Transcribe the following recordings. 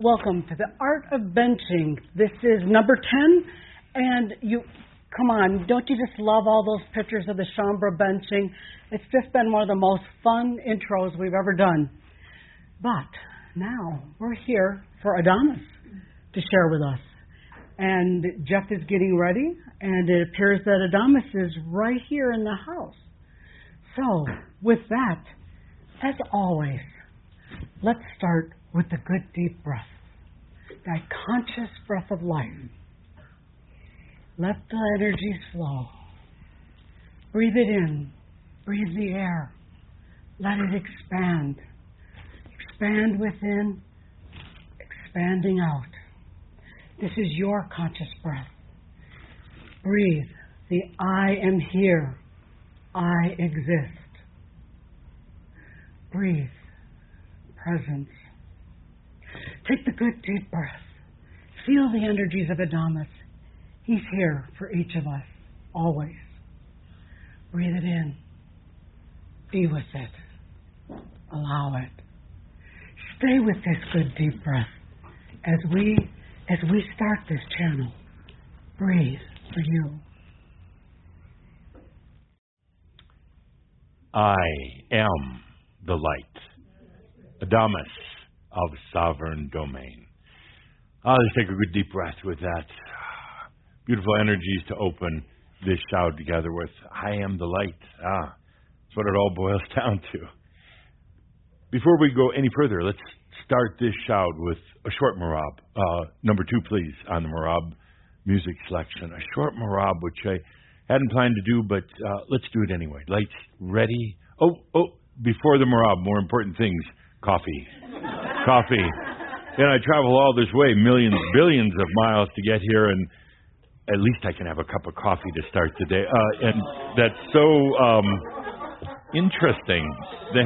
Welcome to the Art of Benching. This is number 10, and come on, don't you just love all those pictures of the Shaumbra benching? It's just been one of the most fun intros we've ever done. But now we're here for Adamus to share with us. And Jeff is getting ready, and it appears that Adamus is right here in the house. So, with that, as always, let's start with the good deep breath, that conscious breath of life. Let the energies flow. Breathe it in. Breathe the air. Let it expand. Expand within, expanding out. This is your conscious breath. Breathe the I am here. I exist. Breathe. Presence. Take the good deep breath. Feel the energies of Adamus. He's here for each of us, always. Breathe it in. Be with it. Allow it. Stay with this good deep breath as we start this channel. Breathe for you. I am the light. Adamus of sovereign domain. Let's take a good deep breath with that. Beautiful energies to open this shout together with. I am the light. That's what it all boils down to. Before we go any further, let's start this shout with a short marab. Number 2, please, on the marab music selection. A short marab, which I hadn't planned to do, but let's do it anyway. Lights ready. Before the marab, more important things. Coffee. Coffee. I travel all this way, millions, billions of miles to get here, and at least I can have a cup of coffee to start the day. And that's so interesting. Thank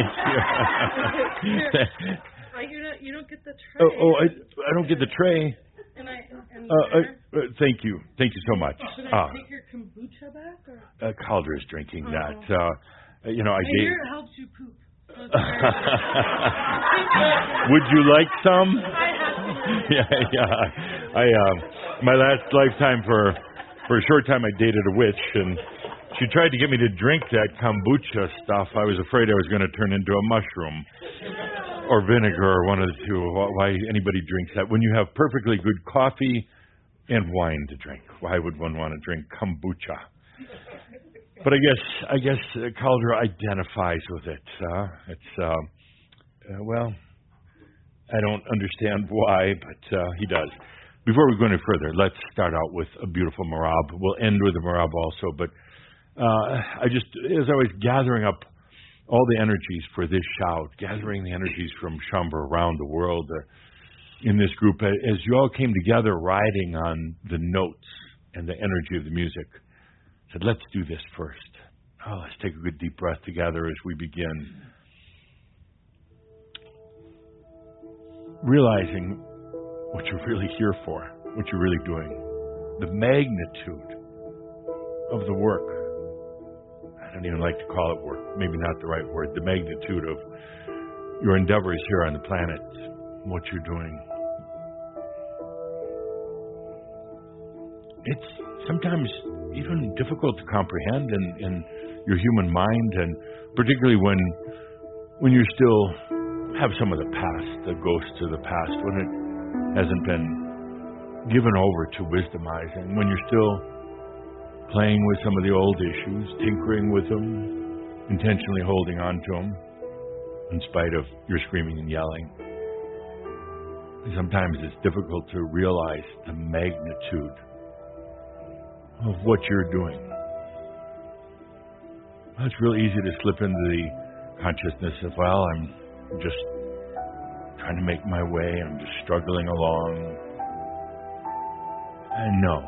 you. You don't get the tray. I don't get the tray. Thank you. Thank you so much. Should I take your kombucha back? Calder is drinking that. I hear it helps you poop. Would you like some? My last lifetime, for a short time, I dated a witch, and she tried to get me to drink that kombucha stuff. I was afraid I was going to turn into a mushroom or vinegar or one of the two. Why anybody drinks that? When you have perfectly good coffee and wine to drink, why would one want to drink kombucha? But I guess Calder identifies with it. I don't understand why, but he does. Before we go any further, let's start out with a beautiful marab. We'll end with a marab also, but as I was gathering up all the energies for this shout, gathering the energies from Shaumbra around the world in this group, as you all came together riding on the notes and the energy of the music, said, let's do this first. Let's take a good deep breath together as we begin. Realizing what you're really here for, what you're really doing, the magnitude of the work. I don't even like to call it work, maybe not the right word, the magnitude of your endeavors here on the planet, what you're doing. It's sometimes even difficult to comprehend in your human mind, and particularly when you still have some of the past, the ghosts of the past, when it hasn't been given over to wisdomizing, when you're still playing with some of the old issues, tinkering with them, intentionally holding on to them, in spite of your screaming and yelling. Sometimes it's difficult to realize the magnitude of what you're doing. It's real easy to slip into the consciousness of, I'm just trying to make my way, I'm just struggling along. And no.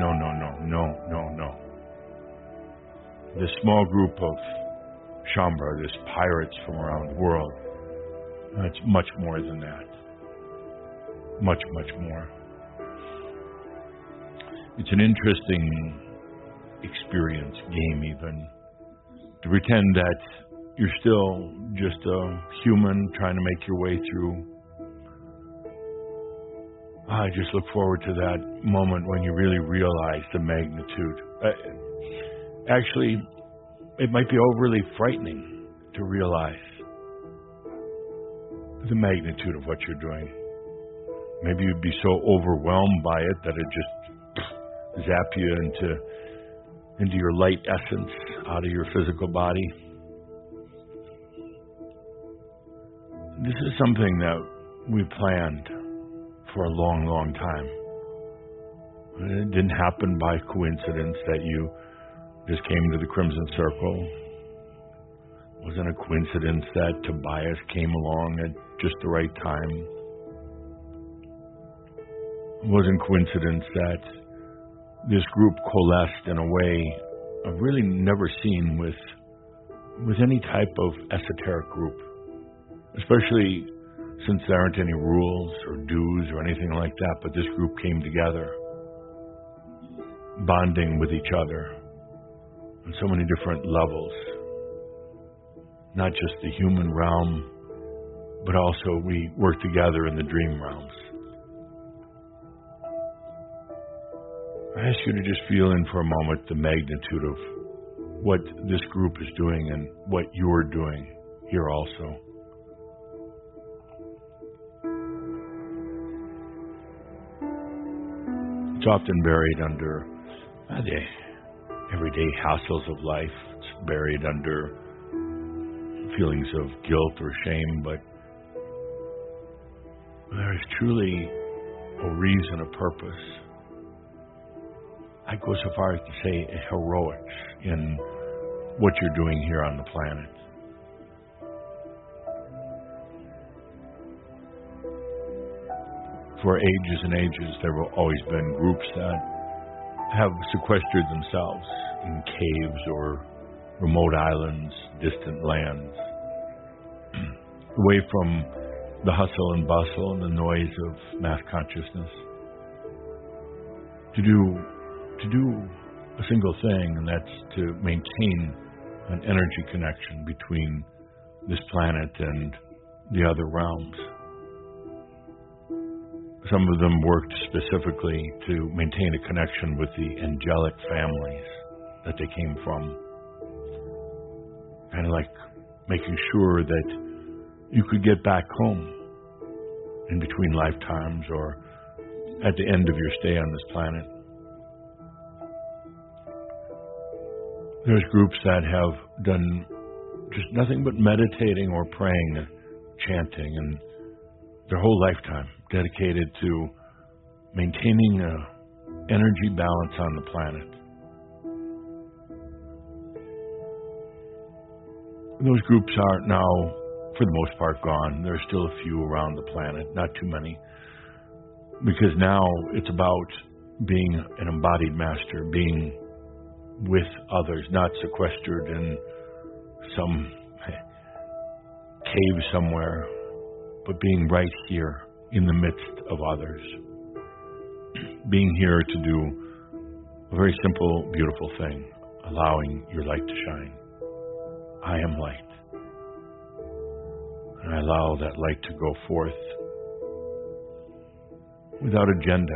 This small group of Shaumbra, this pirates from around the world, it's much more than that. Much, much more. It's an interesting experience, game even, to pretend that you're still just a human trying to make your way through I just look forward to that moment when you really realize the magnitude. Actually, it might be overly frightening to realize the magnitude of what you're doing. Maybe you'd be so overwhelmed by it that it just zap you into your light essence out of your physical body. This is something that we planned for a long, long time. It didn't happen by coincidence that you just came to the Crimson Circle. It wasn't a coincidence that Tobias came along at just the right time. It wasn't coincidence that this group coalesced in a way I've really never seen with any type of esoteric group, especially since there aren't any rules or dues or anything like that, but this group came together, bonding with each other on so many different levels, not just the human realm, but also we work together in the dream realms. I ask you to just feel in for a moment the magnitude of what this group is doing and what you're doing here also. It's often buried under the everyday hassles of life. It's buried under feelings of guilt or shame, but there is truly a reason, a purpose. I go so far as to say a heroics in what you're doing here on the planet. For ages and ages, there have always been groups that have sequestered themselves in caves or remote islands, distant lands, away from the hustle and bustle and the noise of mass consciousness, to do a single thing, and that's to maintain an energy connection between this planet and the other realms. Some of them worked specifically to maintain a connection with the angelic families that they came from. Kind of like making sure that you could get back home in between lifetimes or at the end of your stay on this planet. There's groups that have done just nothing but meditating or praying, chanting, and their whole lifetime dedicated to maintaining an energy balance on the planet. Those groups are now, for the most part, gone. There are still a few around the planet, not too many, because now it's about being an embodied master, being with others, not sequestered in some cave somewhere, but being right here in the midst of others. Being here to do a very simple, beautiful thing, allowing your light to shine. I am light. And I allow that light to go forth without agenda.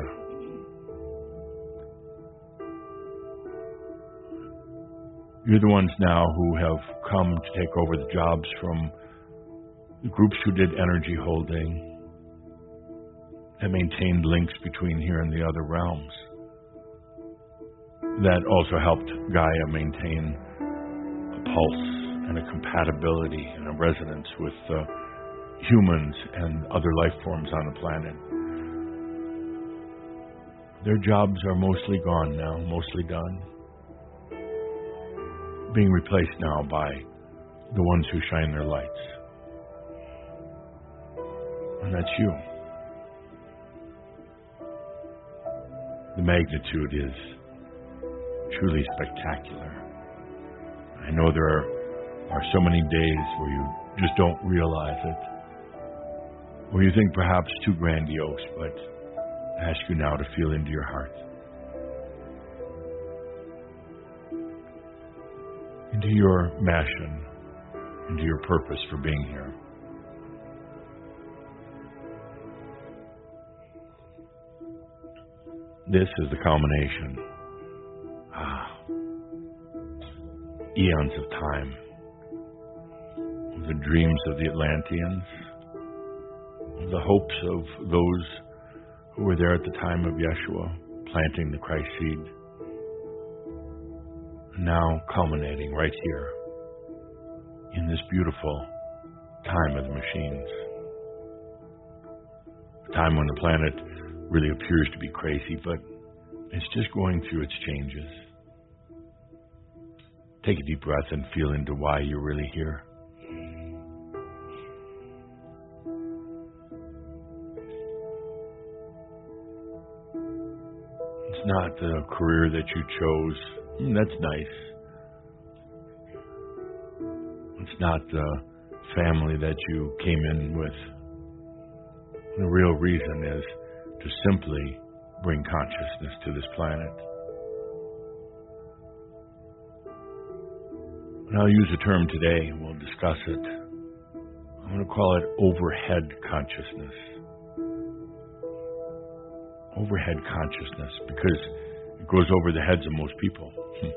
You're the ones now who have come to take over the jobs from the groups who did energy holding and maintained links between here and the other realms. That also helped Gaia maintain a pulse and a compatibility and a resonance with humans and other life forms on the planet. Their jobs are mostly gone now, mostly done, being replaced now by the ones who shine their lights. And that's you. The magnitude is truly spectacular. I know there are so many days where you just don't realize it, where you think perhaps too grandiose, but I ask you now to feel into your heart, into your mission, into your purpose for being here. This is the culmination. Eons of time. The dreams of the Atlanteans. The hopes of those who were there at the time of Yeshua, planting the Christ seed. Now culminating right here in this beautiful time of the machines. A time when the planet really appears to be crazy, but it's just going through its changes. Take a deep breath and feel into why you're really here. It's not the career that you chose. That's nice. It's not the family that you came in with. The real reason is to simply bring consciousness to this planet. And I'll use a term today, and we'll discuss it. I'm going to call it overhead consciousness. Overhead consciousness, because it goes over the heads of most people.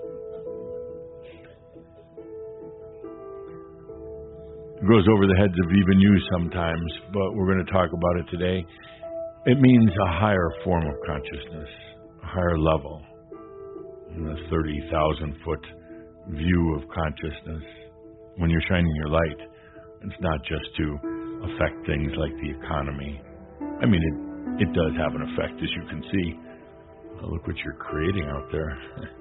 It goes over the heads of even you sometimes, but we're going to talk about it today. It means a higher form of consciousness, a higher level, in the 30,000-foot view of consciousness. When you're shining your light, it's not just to affect things like the economy. I mean, it does have an effect, as you can see. Look what you're creating out there.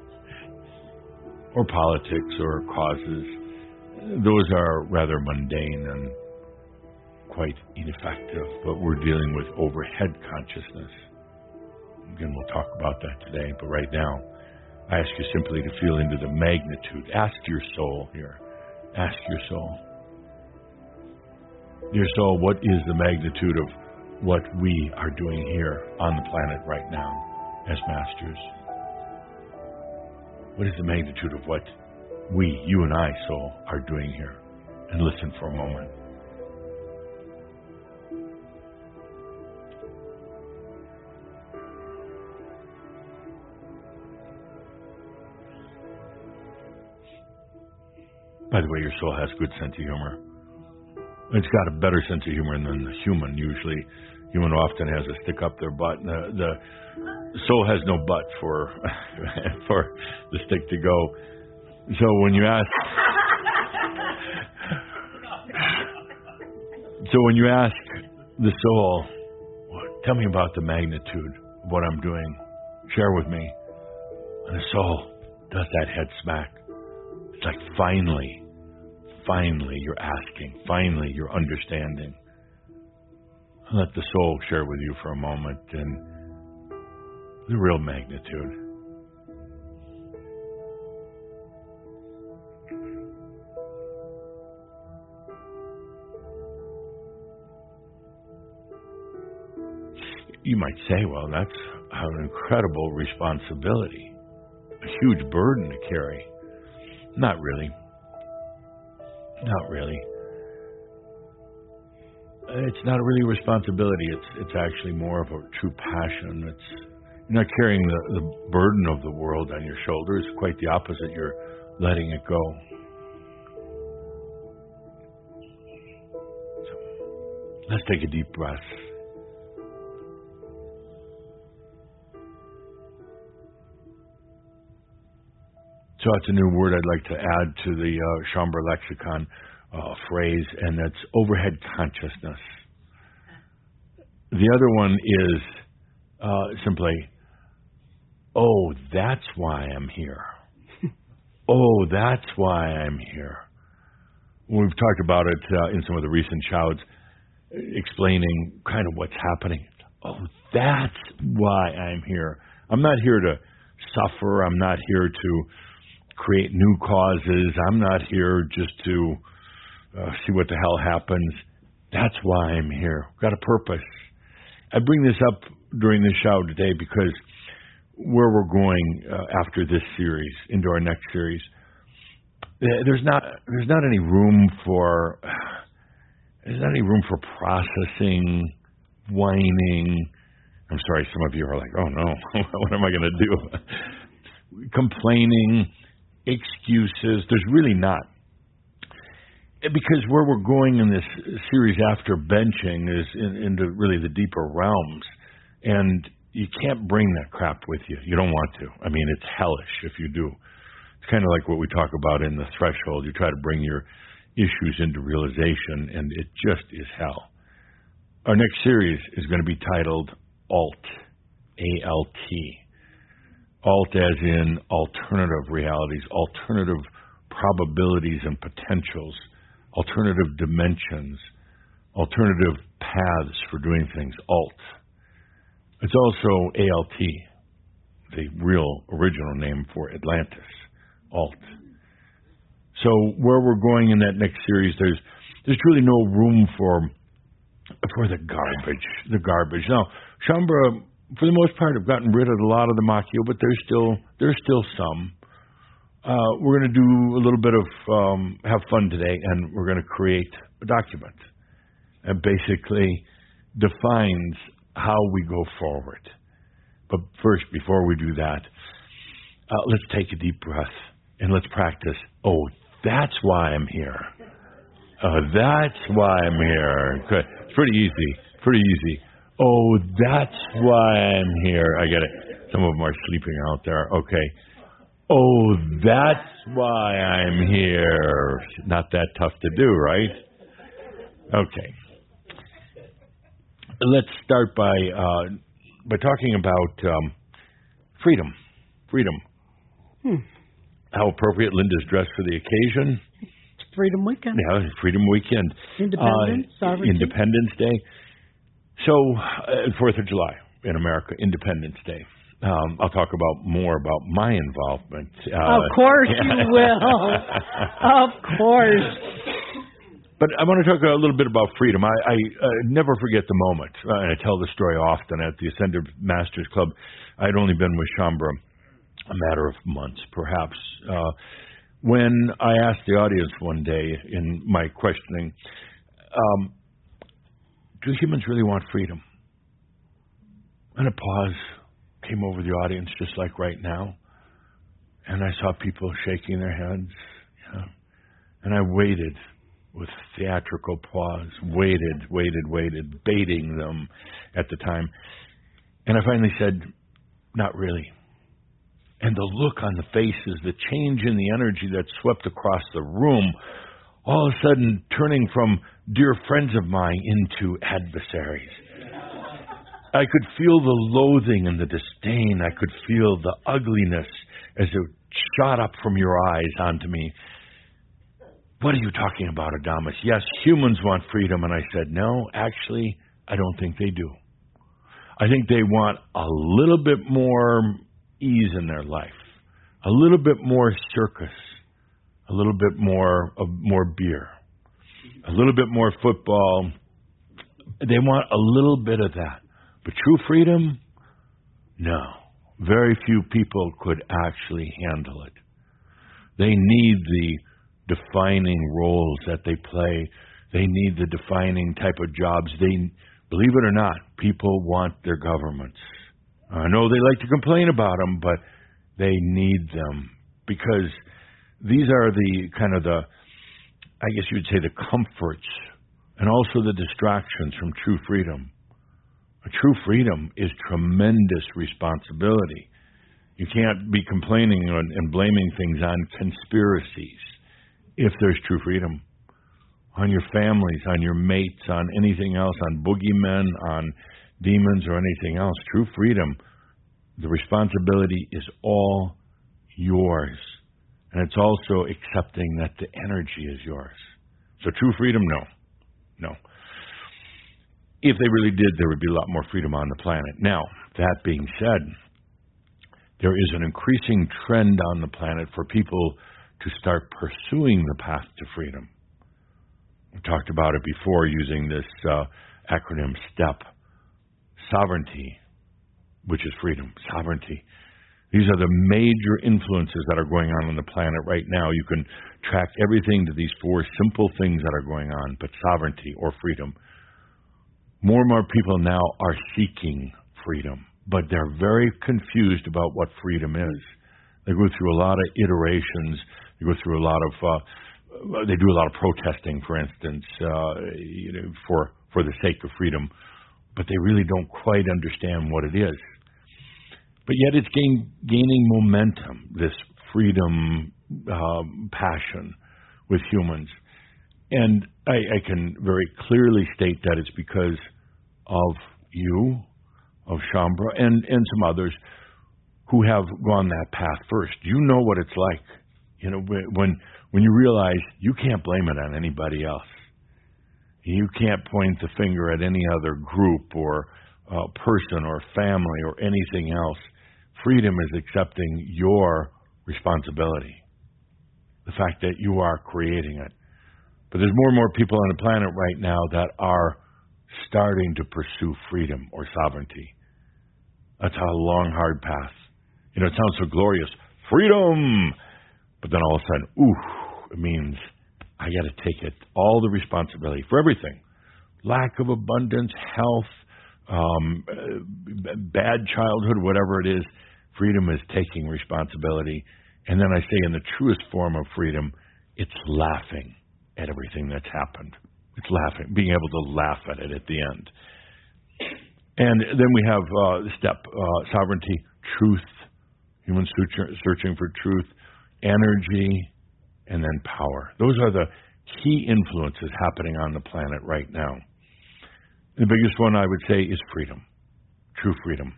Or politics or causes. Those are rather mundane and quite ineffective, but we're dealing with overhead consciousness. Again, we'll talk about that today, but right now, I ask you simply to feel into the magnitude. Ask your soul here. Ask your soul. Dear soul, what is the magnitude of what we are doing here on the planet right now as masters? What is the magnitude of what we, you and I, soul, are doing here? And listen for a moment. By the way, your soul has a good sense of humor. It's got a better sense of humor than the human usually. Human often has a stick up their butt. The soul has no butt for for the stick to go. So when you ask, the soul, tell me about the magnitude of what I'm doing. Share with me. And the soul does that head smack. It's like finally you're asking. Finally you're understanding. Let the soul share with you for a moment and the real magnitude. You might say, well, that's an incredible responsibility, a huge burden to carry. Not really. Not really. It's not really a responsibility. It's actually more of a true passion. You're not carrying the burden of the world on your shoulders. Quite the opposite. You're letting it go. So, let's take a deep breath. So it's a new word I'd like to add to the Shaumbra lexicon phrase, and that's overhead consciousness. The other one is simply, oh, that's why I'm here. Oh, that's why I'm here. We've talked about it in some of the recent shouts, explaining kind of what's happening. Oh, that's why I'm here. I'm not here to suffer. I'm not here to create new causes. I'm not here just to see what the hell happens. That's why I'm here. I've got a purpose. I bring this up during this show today because where we're going after this series, into our next series, there's not any room for processing, whining, I'm sorry, some of you are like, oh no, what am I going to do? Complaining, excuses. There's really not. Because where we're going in this series after benching is into really the deeper realms. And you can't bring that crap with you. You don't want to. I mean, it's hellish if you do. It's kind of like what we talk about in the threshold. You try to bring your issues into realization, and it just is hell. Our next series is going to be titled ALT, A-L-T. ALT as in alternative realities, alternative probabilities and potentials, alternative dimensions, alternative paths for doing things, ALT. It's also ALT, the real original name for Atlantis, ALT. So where we're going in that next series, there's really no room for the garbage. Now, Shaumbra, for the most part, have gotten rid of a lot of the Makyo, but there's still some. We're going to do a little bit of have fun today, and we're going to create a document that basically defines how we go forward. But first, before we do that, let's take a deep breath and let's practice. Oh, that's why I'm here. That's why I'm here. Good. It's pretty easy. Oh, that's why I'm here. I get it. Some of them are sleeping out there. Okay. Oh, that's why I'm here. Not that tough to do, right? Okay. Let's start by talking about freedom. Freedom. How appropriate Linda's dressed for the occasion. It's Freedom Weekend. Yeah, Freedom Weekend. Independence Day. So, 4th of July in America, Independence Day. I'll talk more about my involvement. Of course you will. Of course. But I want to talk a little bit about freedom. I never forget the moment, and I tell the story often at the Ascended Masters Club. I'd only been with Shaumbra a matter of months, perhaps, when I asked the audience one day in my questioning, do humans really want freedom? And a pause came over the audience, just like right now, and I saw people shaking their heads, and I waited with theatrical pause, waited, baiting them at the time. And I finally said, not really. And the look on the faces, the change in the energy that swept across the room, all of a sudden turning from dear friends of mine into adversaries. I could feel the loathing and the disdain. I could feel the ugliness as it shot up from your eyes onto me. What are you talking about, Adamus? Yes, humans want freedom. And I said, no, actually, I don't think they do. I think they want a little bit more ease in their life, a little bit more circus, a little bit more beer, a little bit more football. They want a little bit of that. But true freedom? No. Very few people could actually handle it. They need the defining roles that they play. They need the defining type of jobs. Believe it or not, people want their governments. I know they like to complain about them, but they need them because these are I guess you would say, the comforts and also the distractions from true freedom. A true freedom is tremendous responsibility. You can't be complaining and blaming things on conspiracies if there's true freedom. On your families, on your mates, on anything else, on boogeymen, on demons or anything else. True freedom, the responsibility is all yours. And it's also accepting that the energy is yours. So true freedom, no. If they really did, there would be a lot more freedom on the planet. Now, that being said, there is an increasing trend on the planet for people to start pursuing the path to freedom. We talked about it before using this acronym STEP. Sovereignty, which is freedom. Sovereignty. These are the major influences that are going on the planet right now. You can track everything to these four simple things that are going on, but sovereignty or freedom. More and more people now are seeking freedom, but they're very confused about what freedom is. They go through a lot of iterations. They go through a lot of they do a lot of protesting, for instance, for the sake of freedom, but they really don't quite understand what it is. But yet it's gaining momentum, this freedom passion with humans. And I can very clearly state that it's because of you, of Shaumbra, and some others who have gone that path first. You know what it's like. When you realize you can't blame it on anybody else. You can't point the finger at any other group or person or family or anything else. Freedom is accepting your responsibility, the fact that you are creating it. But there's more and more people on the planet right now that are starting to pursue freedom or sovereignty. That's a long, hard path. It sounds so glorious. Freedom! But then all of a sudden, it means I got to take all the responsibility for everything. Lack of abundance, health, bad childhood, whatever it is. Freedom is taking responsibility. And then I say in the truest form of freedom, it's laughing at everything that's happened. It's laughing, being able to laugh at it at the end. And then we have the step, sovereignty, truth, humans searching for truth, energy, and then power. Those are the key influences happening on the planet right now. The biggest one I would say is freedom, true freedom.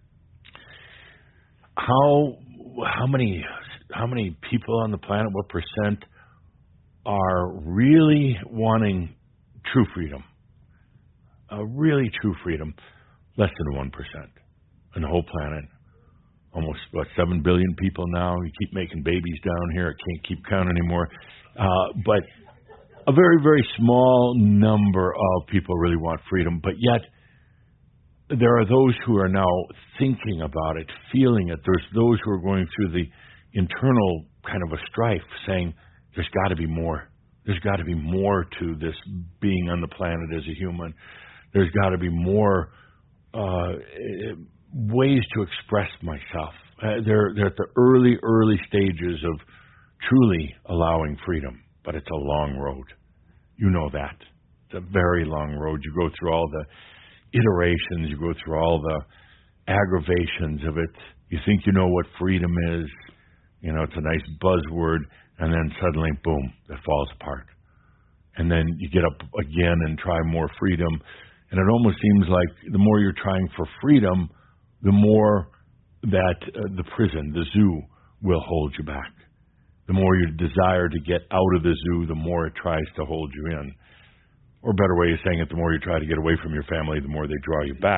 How many people on the planet, what percent are really wanting true freedom? Really true freedom? Less than 1% on the whole planet. Almost, 7 billion people now. You keep making babies down here. I can't keep count anymore. But a very, very small number of people really want freedom. But yet, there are those who are now thinking about it, feeling it. There's those who are going through the internal kind of a strife, saying, there's got to be more. There's got to be more to this being on the planet as a human. There's got to be more ways to express myself. They're at the early stages of truly allowing freedom, but it's a long road. You know that. It's a very long road. You go through all the iterations. You go through all the aggravations of it. You think you know what freedom is. It's a nice buzzword, and then suddenly, boom, it falls apart. And then you get up again and try more freedom, and it almost seems like the more you're trying for freedom, the more that the prison, the zoo, will hold you back. The more you desire to get out of the zoo, the more it tries to hold you in. Or a better way of saying it, the more you try to get away from your family, the more they draw you back.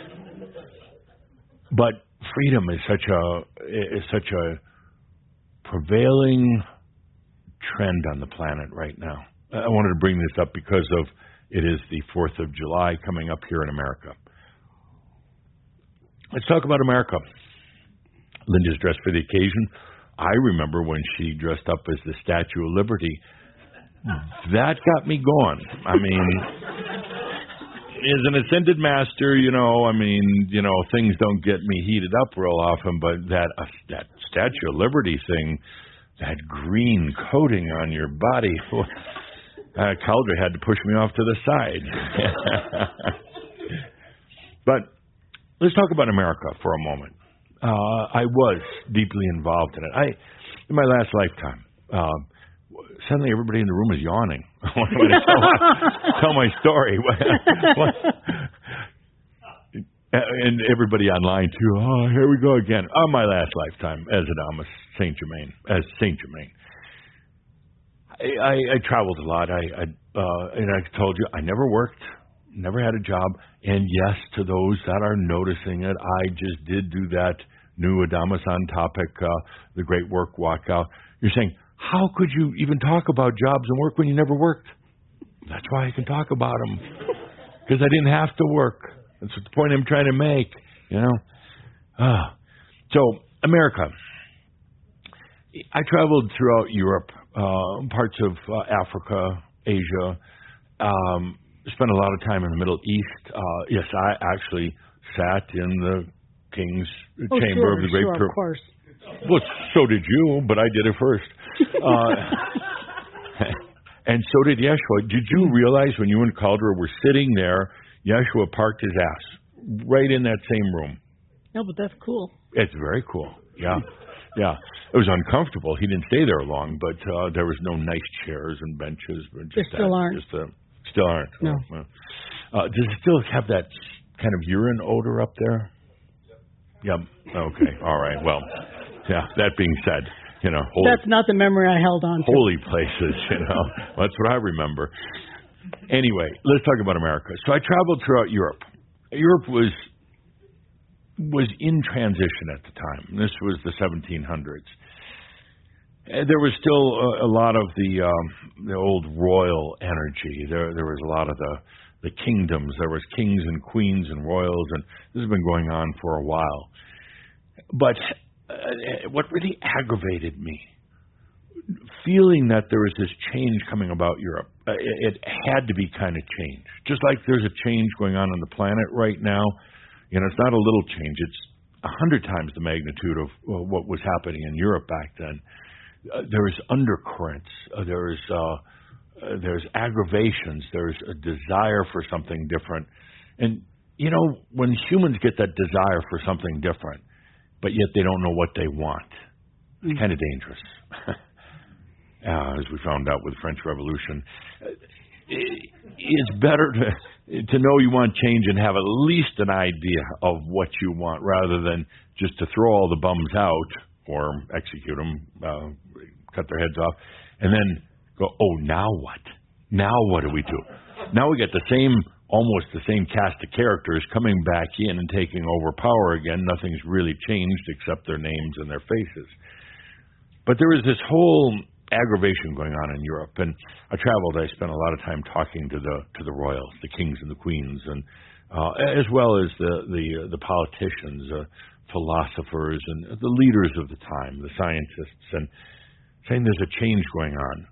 But freedom is such a prevailing trend on the planet right now. I wanted to bring this up because it is the 4th of July coming up here in America. Let's talk about America. Linda's dressed for the occasion. I remember when she dressed up as the Statue of Liberty. That got me going. I mean, as an ascended master, things don't get me heated up real often, but that Statue of Liberty thing, that green coating on your body, Caldry had to push me off to the side. But let's talk about America for a moment. I was deeply involved in it. In my last lifetime, suddenly everybody in the room is yawning. I want to tell my story. And everybody online too. Oh, here we go again. My last lifetime as Adamus Saint Germain. I traveled a lot. And I told you I never worked, never had a job. And yes, to those that are noticing it, I just did do that new Adamus on topic, the Great Work Walkout. You're saying, how could you even talk about jobs and work when you never worked? That's why I can talk about them, because I didn't have to work. That's the point I'm trying to make, So, America. I traveled throughout Europe, parts of Africa, Asia, spent a lot of time in the Middle East. Yes, I actually sat in the king's chamber of the great of course. Well, so did you, but I did it first. And so did Yeshua. Did you realize when you and Caldera were sitting there, Yeshua parked his ass right in that same room? No, but that's cool. It's very cool. Yeah. Yeah. It was uncomfortable. He didn't stay there long, but there was no nice chairs and benches. There still aren't. Still aren't. No. Does it still have that kind of urine odor up there? Yep. Okay. All right. Well, yeah, that being said, that's not the memory I held on to. Holy places, that's what I remember. Anyway, let's talk about America. So I traveled throughout Europe. Europe was in transition at the time. This was the 1700s. There was still a lot of the old royal energy. There was a lot of the kingdoms. There was kings and queens and royals, and this has been going on for a while. But what really aggravated me, feeling that there was this change coming about Europe, it had to be kind of changed. Just like there's a change going on the planet right now. It's not a little change. It's 100 times the magnitude of what was happening in Europe back then. There's undercurrents. There's aggravations. There's a desire for something different. And, when humans get that desire for something different, but yet they don't know what they want, it's kind of dangerous. As we found out with the French Revolution. It's better to know you want change and have at least an idea of what you want rather than just to throw all the bums out or execute them, cut their heads off, and then go, oh, now what? Now what do we do? Now we get almost the same cast of characters coming back in and taking over power again. Nothing's really changed except their names and their faces. But there was this whole aggravation going on in Europe, and I traveled. I spent a lot of time talking to the royals, the kings and the queens, and as well as the politicians, philosophers, and the leaders of the time, the scientists, and saying there's a change going on.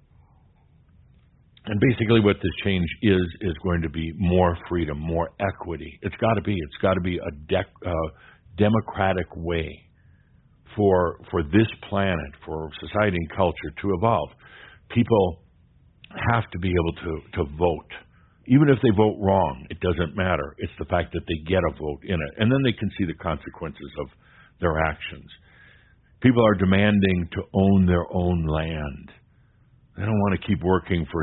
And basically, what this change is going to be more freedom, more equity. It's got to be. It's got to be a democratic way for this planet, for society and culture to evolve. People have to be able to vote. Even if they vote wrong, it doesn't matter. It's the fact that they get a vote in it. And then they can see the consequences of their actions. People are demanding to own their own land. They don't want to keep working for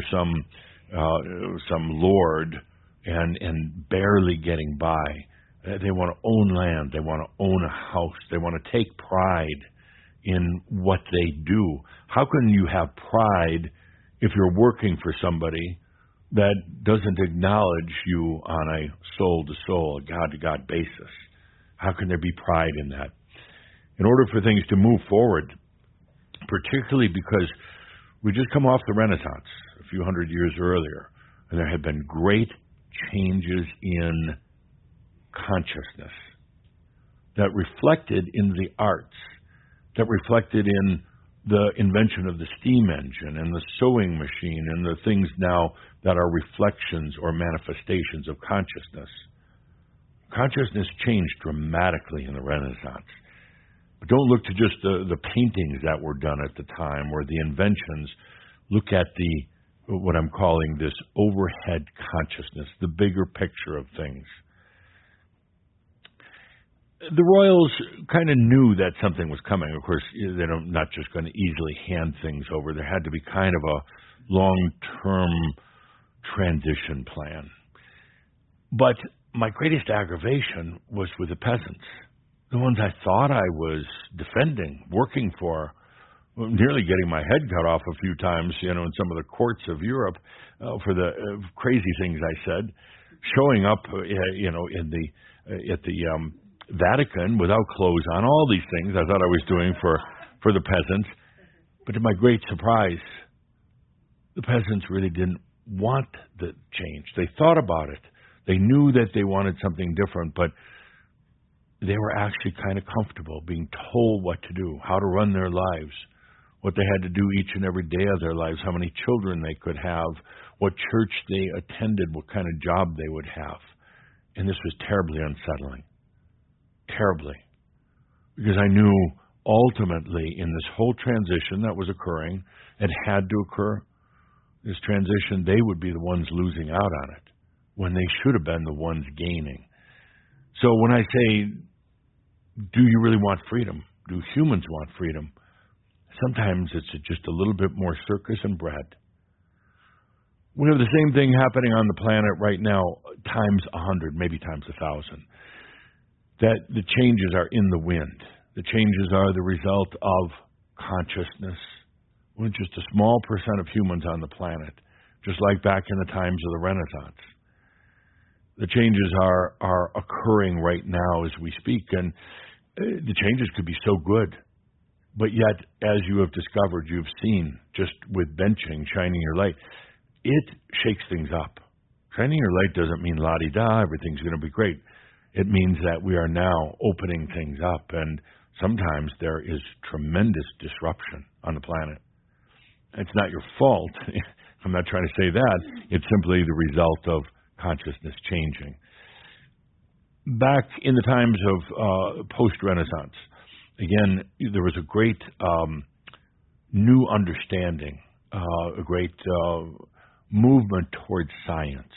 some lord and barely getting by. They want to own land. They want to own a house. They want to take pride in what they do. How can you have pride if you're working for somebody that doesn't acknowledge you on a soul-to-soul, a God-to-God basis? How can there be pride in that? In order for things to move forward, particularly because we just come off the Renaissance a few hundred years earlier, and there have been great changes in consciousness that reflected in the arts, that reflected in the invention of the steam engine and the sewing machine and the things now that are reflections or manifestations of consciousness. Consciousness changed dramatically in the Renaissance. But don't look to just the paintings that were done at the time or the inventions. Look at what I'm calling this overhead consciousness, the bigger picture of things. The royals kind of knew that something was coming. Of course, they're not just going to easily hand things over. There had to be kind of a long-term transition plan. But my greatest aggravation was with the peasants, the ones I thought I was defending, working for, nearly getting my head cut off a few times, in some of the courts of Europe for the crazy things I said, showing up, at the Vatican without clothes on, all these things I thought I was doing for the peasants. But to my great surprise, the peasants really didn't want the change. They thought about it. They knew that they wanted something different, but they were actually kind of comfortable being told what to do, how to run their lives, what they had to do each and every day of their lives, how many children they could have, what church they attended, what kind of job they would have. And this was terribly unsettling. terribly, because I knew ultimately in this whole transition that was occurring, it had to occur, this transition, they would be the ones losing out on it when they should have been the ones gaining. So when I say, do you really want freedom? Do humans want freedom? Sometimes it's just a little bit more circus and bread. We have the same thing happening on the planet right now, times 100, maybe times 1,000. That the changes are in the wind. The changes are the result of consciousness. We're just a small percent of humans on the planet, just like back in the times of the Renaissance. The changes are occurring right now as we speak, and the changes could be so good. But yet, as you have discovered, you've seen, just with benching, shining your light, it shakes things up. Shining your light doesn't mean la-di-da, everything's going to be great. It means that we are now opening things up, and sometimes there is tremendous disruption on the planet. It's not your fault. I'm not trying to say that. It's simply the result of consciousness changing. Back in the times of post-Renaissance, again, there was a great new understanding, a great movement towards science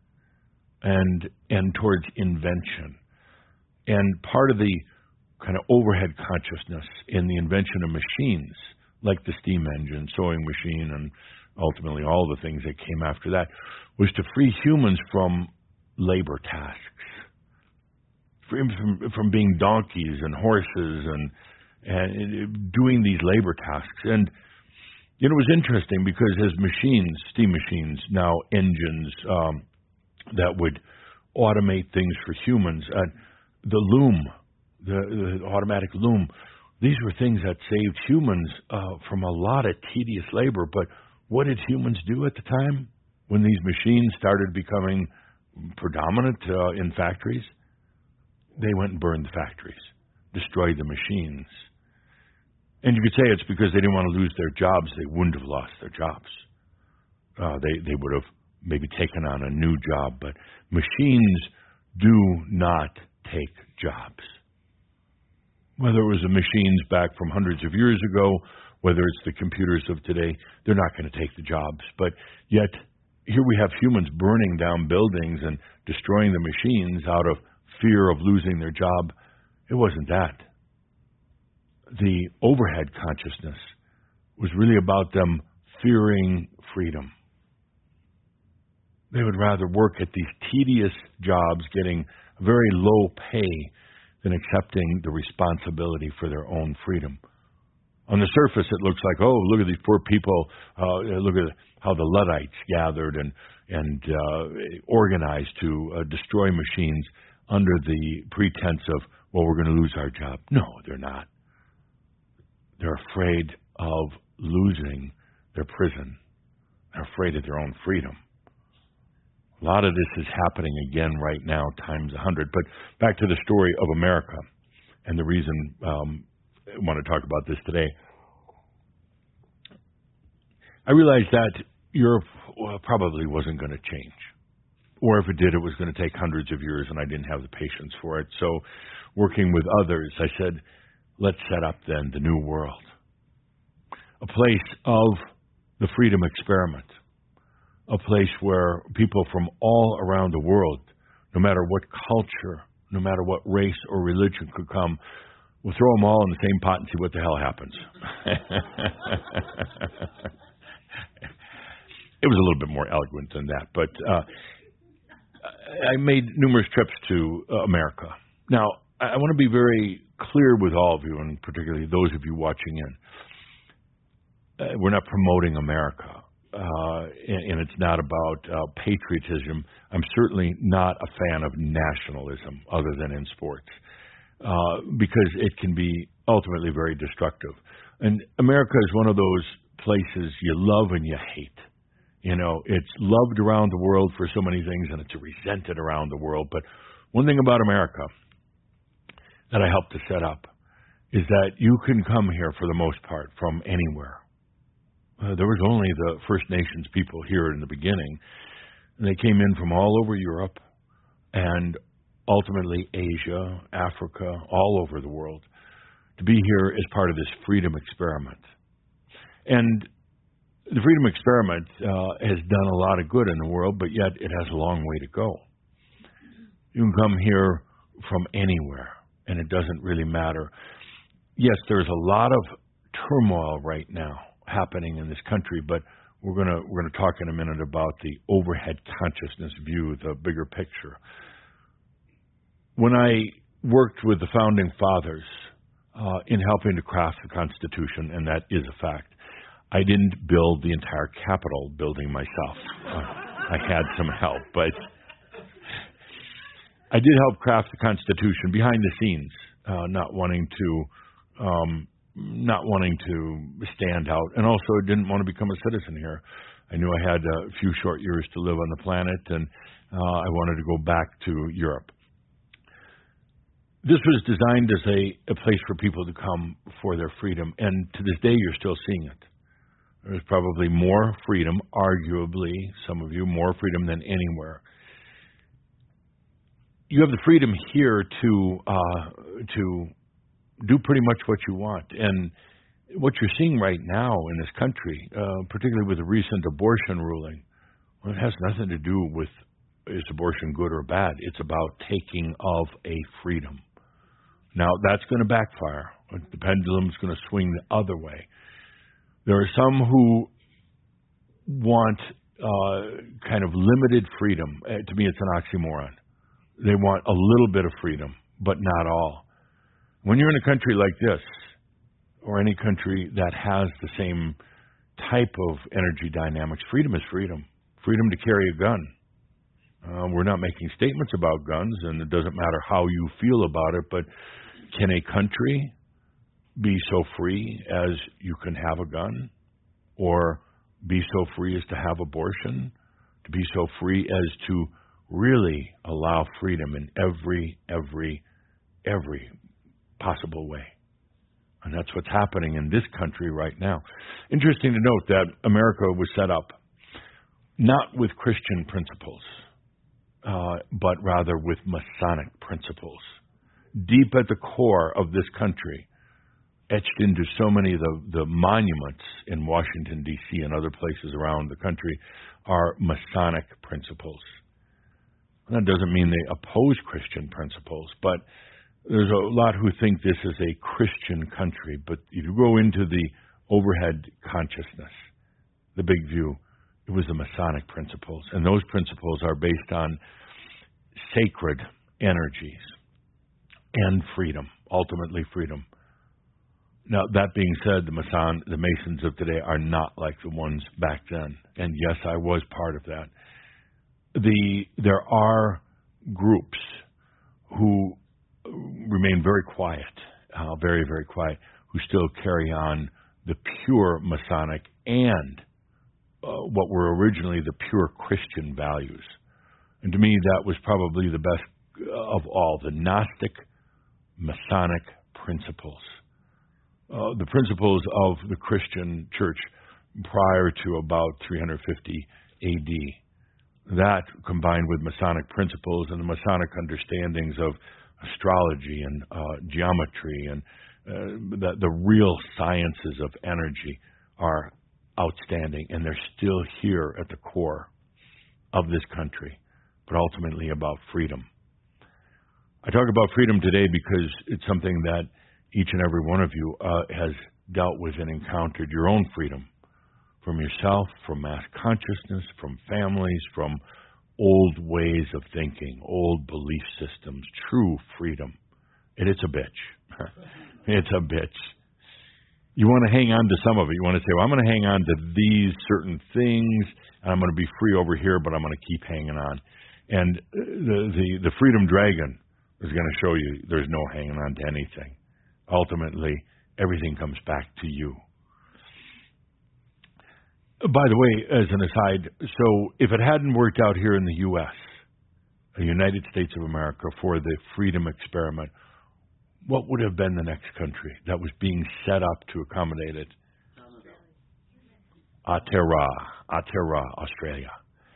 and towards invention. And part of the kind of overhead consciousness in the invention of machines, like the steam engine, sewing machine, and ultimately all the things that came after that, was to free humans from labor tasks, free them from being donkeys and horses and doing these labor tasks. And you know, it was interesting because as machines, steam machines, now engines that would automate things for humans, the loom, the automatic loom, these were things that saved humans from a lot of tedious labor. But what did humans do at the time when these machines started becoming predominant in factories? They went and burned the factories, destroyed the machines. And you could say it's because they didn't want to lose their jobs. They wouldn't have lost their jobs. They would have maybe taken on a new job. But machines do not take jobs. Whether it was the machines back from hundreds of years ago, whether it's the computers of today, they're not going to take the jobs. But yet, here we have humans burning down buildings and destroying the machines out of fear of losing their job. It wasn't that. The overhead consciousness was really about them fearing freedom. They would rather work at these tedious jobs, getting very low pay, than accepting the responsibility for their own freedom. On the surface, it looks like, oh, look at these poor people. Look at how the Luddites gathered and organized to destroy machines under the pretense of, well, we're going to lose our job. No, they're not. They're afraid of losing their prison. They're afraid of their own freedom. A lot of this is happening again right now, times 100. But back to the story of America, and the reason I want to talk about this today. I realized that Europe probably wasn't going to change. Or if it did, it was going to take hundreds of years, and I didn't have the patience for it. So working with others, I said, let's set up then the new world. A place of the freedom experiment. A place where people from all around the world, no matter what culture, no matter what race or religion could come, we'll throw them all in the same pot and see what the hell happens. It was a little bit more eloquent than that, but I made numerous trips to America. Now, I want to be very clear with all of you, and particularly those of you watching in. We're not promoting America. And it's not about patriotism. I'm certainly not a fan of nationalism other than in sports because it can be ultimately very destructive. And America is one of those places you love and you hate. You know, it's loved around the world for so many things and it's resented around the world. But one thing about America that I helped to set up is that you can come here for the most part from anywhere. There was only the First Nations people here in the beginning. And they came in from all over Europe, and ultimately Asia, Africa, all over the world, to be here as part of this freedom experiment. And the freedom experiment has done a lot of good in the world, but yet it has a long way to go. You can come here from anywhere, and it doesn't really matter. Yes, there's a lot of turmoil right now happening in this country, but we're going to talk in a minute about the overhead consciousness view, the bigger picture. When I worked with the founding fathers in helping to craft the Constitution, and that is a fact, I didn't build the entire Capitol building myself. I had some help, but I did help craft the Constitution behind the scenes, not wanting to stand out, and also didn't want to become a citizen here. I knew I had a few short years to live on the planet, and I wanted to go back to Europe. This was designed as a place for people to come for their freedom, and to this day you're still seeing it. There's probably more freedom, arguably, some of you, more freedom than anywhere. You have the freedom here to do pretty much what you want. And what you're seeing right now in this country, particularly with the recent abortion ruling, well, it has nothing to do with is abortion good or bad. It's about taking of a freedom. Now, that's going to backfire. The pendulum's going to swing the other way. There are some who want kind of limited freedom. To me, it's an oxymoron. They want a little bit of freedom, but not all. When you're in a country like this, or any country that has the same type of energy dynamics, freedom is freedom. Freedom to carry a gun. We're not making statements about guns, and it doesn't matter how you feel about it, but can a country be so free as you can have a gun, or be so free as to have abortion, to be so free as to really allow freedom in every possible way? And that's what's happening in this country right now. Interesting to note that America was set up not with Christian principles, but rather with Masonic principles. Deep at the core of this country, etched into so many of the monuments in Washington, D.C. and other places around the country, are Masonic principles. That doesn't mean they oppose Christian principles, but there's a lot who think this is a Christian country. But if you go into the overhead consciousness, the big view, it was the Masonic principles. And those principles are based on sacred energies and freedom, ultimately freedom. Now, that being said, the Masons of today are not like the ones back then. And yes, I was part of that. There are groups who remain very quiet, very, very quiet, who still carry on the pure Masonic and what were originally the pure Christian values. And to me, that was probably the best of all, the Gnostic Masonic principles. The principles of the Christian church prior to about 350 A.D. That, combined with Masonic principles and the Masonic understandings of astrology and geometry and the real sciences of energy, are outstanding, and they're still here at the core of this country, but ultimately about freedom. I talk about freedom today because it's something that each and every one of you has dealt with and encountered your own freedom from yourself, from mass consciousness, from families, from old ways of thinking, old belief systems, true freedom. And it's a bitch. It's a bitch. You want to hang on to some of it. You want to say, well, I'm going to hang on to these certain things, and I'm going to be free over here, but I'm going to keep hanging on. And the Freedom Dragon is going to show you there's no hanging on to anything. Ultimately, everything comes back to you. By the way, as an aside, so if it hadn't worked out here in the U.S., the United States of America, for the freedom experiment, what would have been the next country that was being set up to accommodate it? Aotearoa, Australia.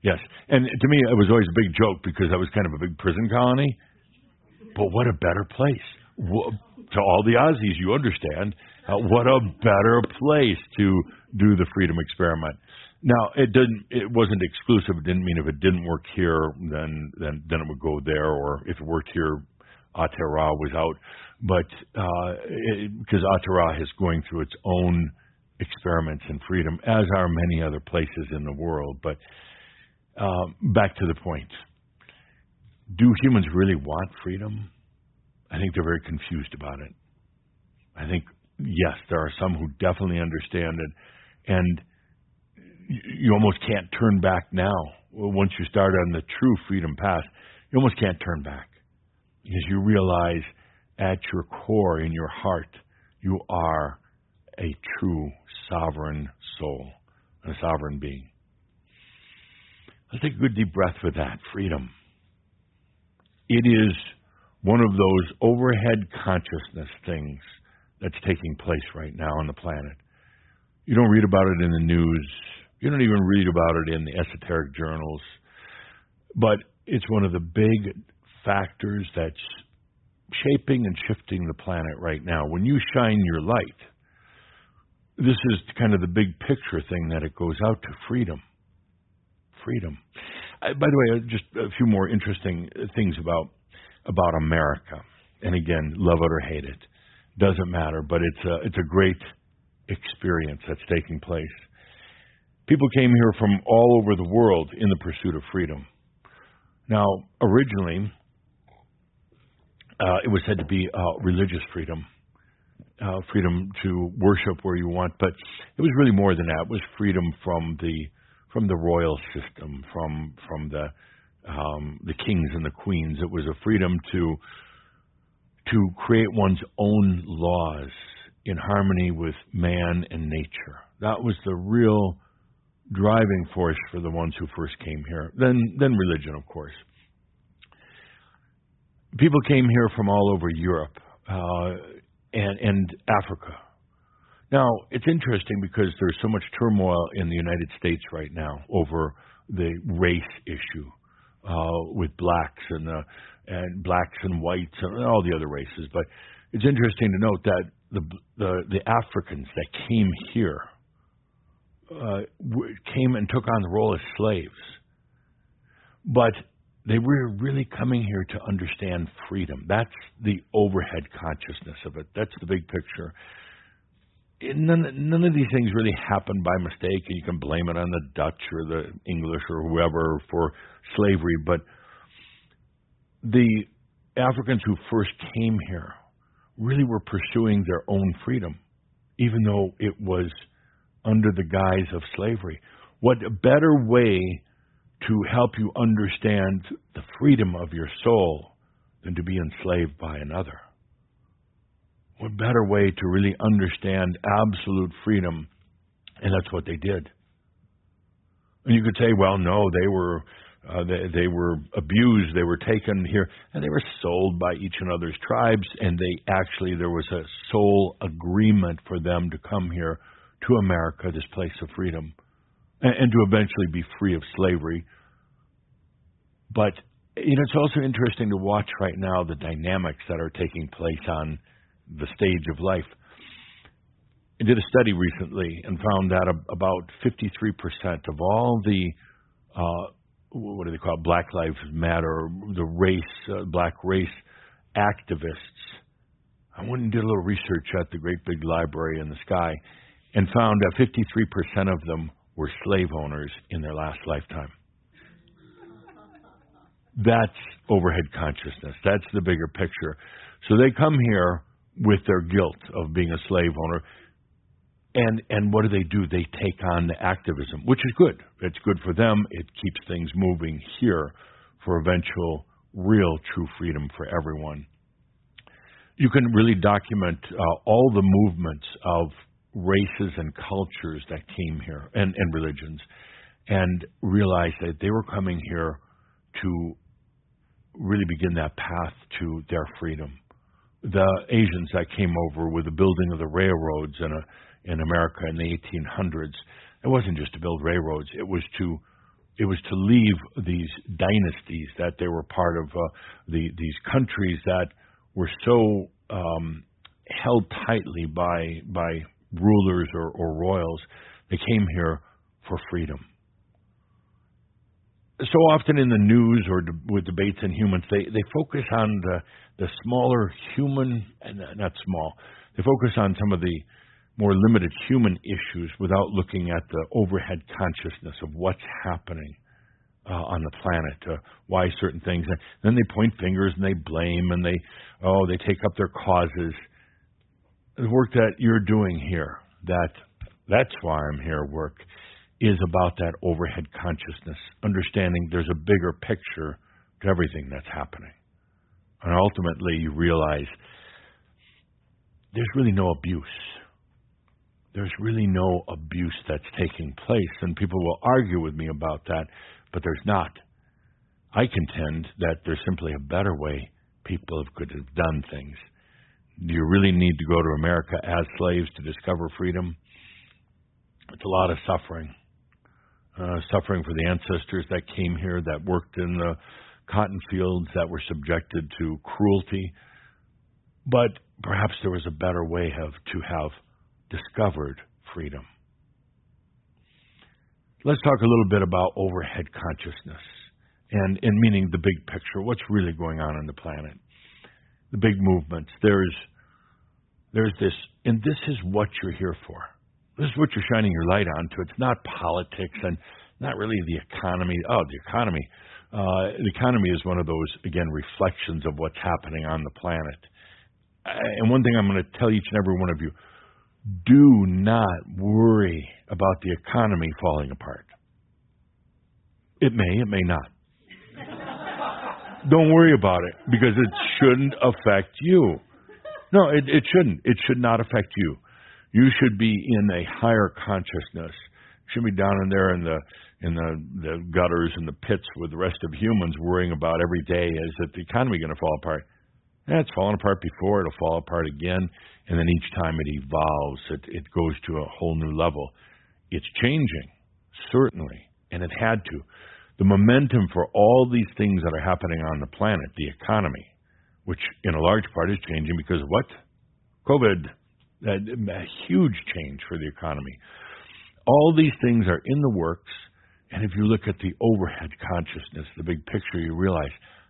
Yes. And to me, it was always a big joke because I was kind of a big prison colony. But what a better place. To all the Aussies, you understand, what a better place to do the freedom experiment. Now, it wasn't exclusive. It didn't mean if it didn't work here, then it would go there, or if it worked here, Aotearoa was out. But because Aotearoa is going through its own experiments in freedom, as are many other places in the world. But back to the point. Do humans really want freedom? I think they're very confused about it. I think, yes, there are some who definitely understand it, and you almost can't turn back now. Once you start on the true freedom path, you almost can't turn back because you realize at your core, in your heart, you are a true sovereign soul, a sovereign being. Let's take a good deep breath with that. Freedom. It is one of those overhead consciousness things that's taking place right now on the planet. You don't read about it in the news. You don't even read about it in the esoteric journals. But it's one of the big factors that's shaping and shifting the planet right now. When you shine your light, this is kind of the big picture thing that it goes out to: freedom. Freedom. By the way, just a few more interesting things about America. And again, love it or hate it, doesn't matter. But it's a great experience that's taking place. People came here from all over the world in the pursuit of freedom. Now, originally, it was said to be religious freedom, freedom to worship where you want, but it was really more than that. It was freedom from the royal system, from the kings and the queens. It was a freedom to create one's own laws in harmony with man and nature. That was the real driving force for the ones who first came here. Then religion, of course. People came here from all over Europe and Africa. Now, it's interesting because there's so much turmoil in the United States right now over the race issue with blacks and blacks and whites and all the other races. But it's interesting to note that the Africans that came here came and took on the role as slaves. But they were really coming here to understand freedom. That's the overhead consciousness of it. That's the big picture. None of these things really happen by mistake, and you can blame it on the Dutch or the English or whoever for slavery. But the Africans who first came here really were pursuing their own freedom, even though it was under the guise of slavery. What a better way to help you understand the freedom of your soul than to be enslaved by another? What better way to really understand absolute freedom? And that's what they did. And you could say, well, no, they were abused, they were taken here, and they were sold by each other's tribes, and there was a soul agreement for them to come here to America, this place of freedom, and to eventually be free of slavery. But it's also interesting to watch right now the dynamics that are taking place on the stage of life. I did a study recently and found that about 53% of all the what do they call it? Black Lives Matter, the race, black race activists. I went and did a little research at the great big library in the sky and found that 53% of them were slave owners in their last lifetime. That's overhead consciousness. That's the bigger picture. So they come here with their guilt of being a slave owner. And what do? They take on the activism, which is good. It's good for them. It keeps things moving here for eventual, real, true freedom for everyone. You can really document all the movements of races and cultures that came here, and religions, and realize that they were coming here to really begin that path to their freedom. The Asians that came over with the building of the railroads in America in the 1800s, it wasn't just to build railroads, it was to It was to leave these dynasties, that they were part of these countries that were so held tightly by rulers or royals. They came here for freedom. So often in the news or with debates in humans, they focus on the smaller human, and not small, they focus on some of the more limited human issues without looking at the overhead consciousness of what's happening on the planet, why certain things. And then they point fingers and they blame and they take up their causes. The work that you're doing here, that's why I'm here, work, is about that overhead consciousness, understanding there's a bigger picture to everything that's happening. And ultimately you realize there's really no abuse. There's really no abuse that's taking place. And people will argue with me about that, but there's not. I contend that there's simply a better way people could have done things. Do you really need to go to America as slaves to discover freedom? It's a lot of suffering. Suffering for the ancestors that came here, that worked in the cotton fields, that were subjected to cruelty. But perhaps there was a better way to have discovered freedom. Let's talk a little bit about overhead consciousness, and meaning the big picture, what's really going on the planet. The big movements. There's this, and this is what you're here for. This is what you're shining your light onto. It's not politics and not really the economy. The economy. The economy is one of those, again, reflections of what's happening on the planet. And one thing I'm going to tell each and every one of you, do not worry about the economy falling apart. It may not. Don't worry about it, because it shouldn't affect you. No, it shouldn't. It should not affect you. You should be in a higher consciousness. You should be down in there in the gutters and the pits with the rest of humans, worrying about every day, is that the economy going to fall apart? It's fallen apart before. It'll fall apart again, and then each time it evolves, it goes to a whole new level. It's changing, certainly, and it had to. The momentum for all these things that are happening on the planet, the economy, which in a large part is changing because of what? COVID. A huge change for the economy. All these things are in the works, and if you look at the overhead consciousness, the big picture, you realize,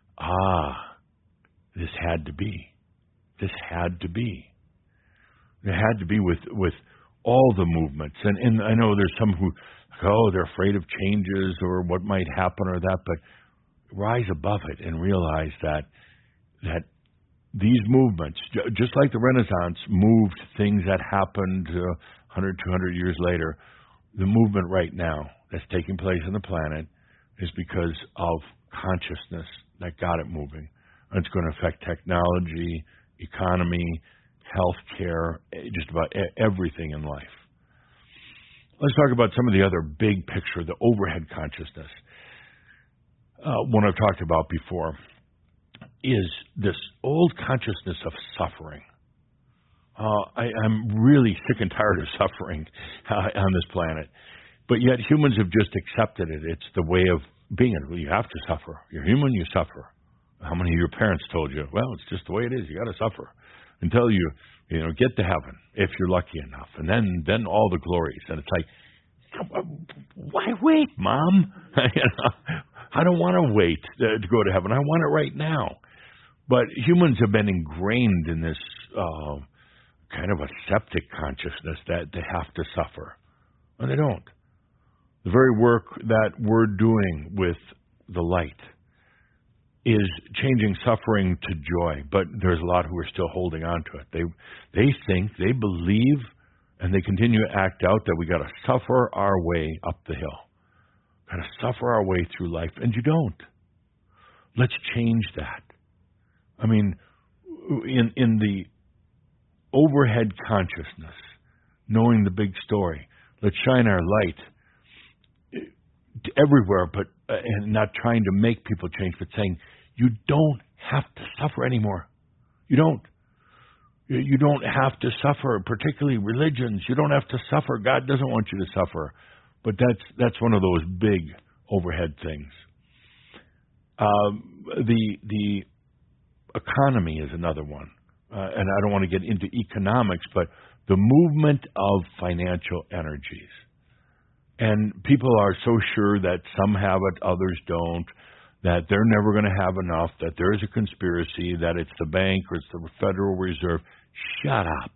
this had to be. This had to be. It had to be with all the movements. And I know there's some who, they're afraid of changes or what might happen or that, but rise above it and realize that these movements, just like the Renaissance moved things that happened 100, 200 years later, the movement right now that's taking place on the planet is because of consciousness that got it moving. And it's going to affect technology, economy, healthcare, just about everything in life. Let's talk about some of the other big picture, the overhead consciousness. One I've talked about before is this old consciousness of suffering. I'm really sick and tired of suffering on this planet, but yet humans have just accepted it. It's the way of being. You have to suffer. You're human, you suffer. How many of your parents told you, well, it's just the way it is. You got to suffer until you get to heaven, if you're lucky enough, and then all the glories. And it's like, why wait, Mom? I don't want to wait to go to heaven. I want it right now. But humans have been ingrained in this kind of a septic consciousness that they have to suffer, and they don't. The very work that we're doing with the light is changing suffering to joy, but there's a lot who are still holding on to it. They think, they believe, and they continue to act out that we got to suffer our way up the hill, got to suffer our way through life, and you don't. Let's change that. I mean, in the overhead consciousness, knowing the big story, let's shine our light everywhere, but and not trying to make people change, but saying you don't have to suffer anymore. You don't. You don't have to suffer, particularly religions. You don't have to suffer. God doesn't want you to suffer. But that's one of those big overhead things. The economy is another one. And I don't want to get into economics, but the movement of financial energies. And people are so sure that some have it, others don't, that they're never going to have enough, that there is a conspiracy, that it's the bank or it's the Federal Reserve. Shut up.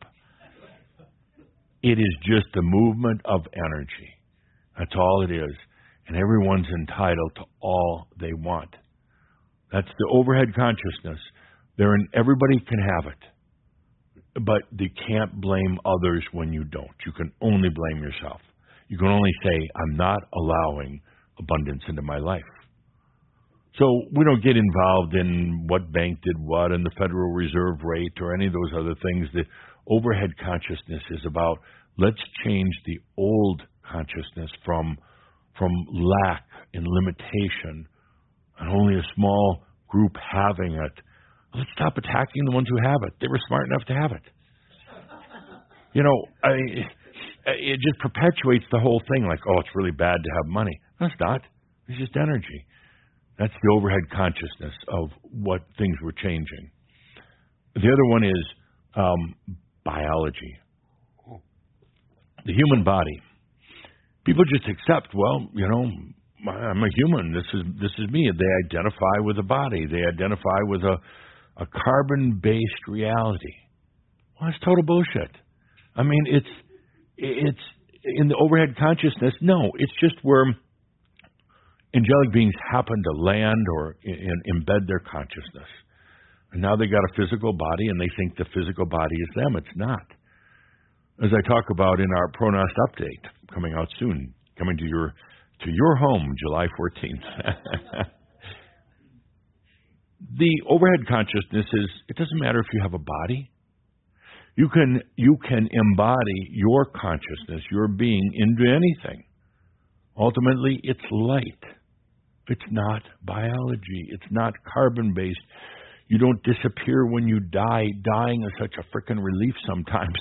It is just the movement of energy. That's all it is. And everyone's entitled to all they want. That's the overhead consciousness. Everybody can have it. But you can't blame others when you don't. You can only blame yourself. You can only say, I'm not allowing abundance into my life. So we don't get involved in what bank did what and the Federal Reserve rate or any of those other things. The overhead consciousness is about, let's change the old consciousness from lack and limitation and only a small group having it. Let's stop attacking the ones who have it. They were smart enough to have it. It just perpetuates the whole thing, like, oh, it's really bad to have money. No, it's not. It's just energy. That's the overhead consciousness of what things were changing. The other one is biology. The human body. People just accept, well, I'm a human. This is me. They identify with a body. They identify with a carbon-based reality. Well, that's total bullshit. I mean, it's in the overhead consciousness. No, it's just where angelic beings happen to land or embed their consciousness. And now they got a physical body, and they think the physical body is them. It's not. As I talk about in our Pronost update coming out soon, coming to your home, July 14th. The overhead consciousness is, it doesn't matter if you have a body. You can embody your consciousness, your being, into anything. Ultimately, it's light. It's not biology. It's not carbon-based. You don't disappear when you die. Dying is such a frickin' relief sometimes.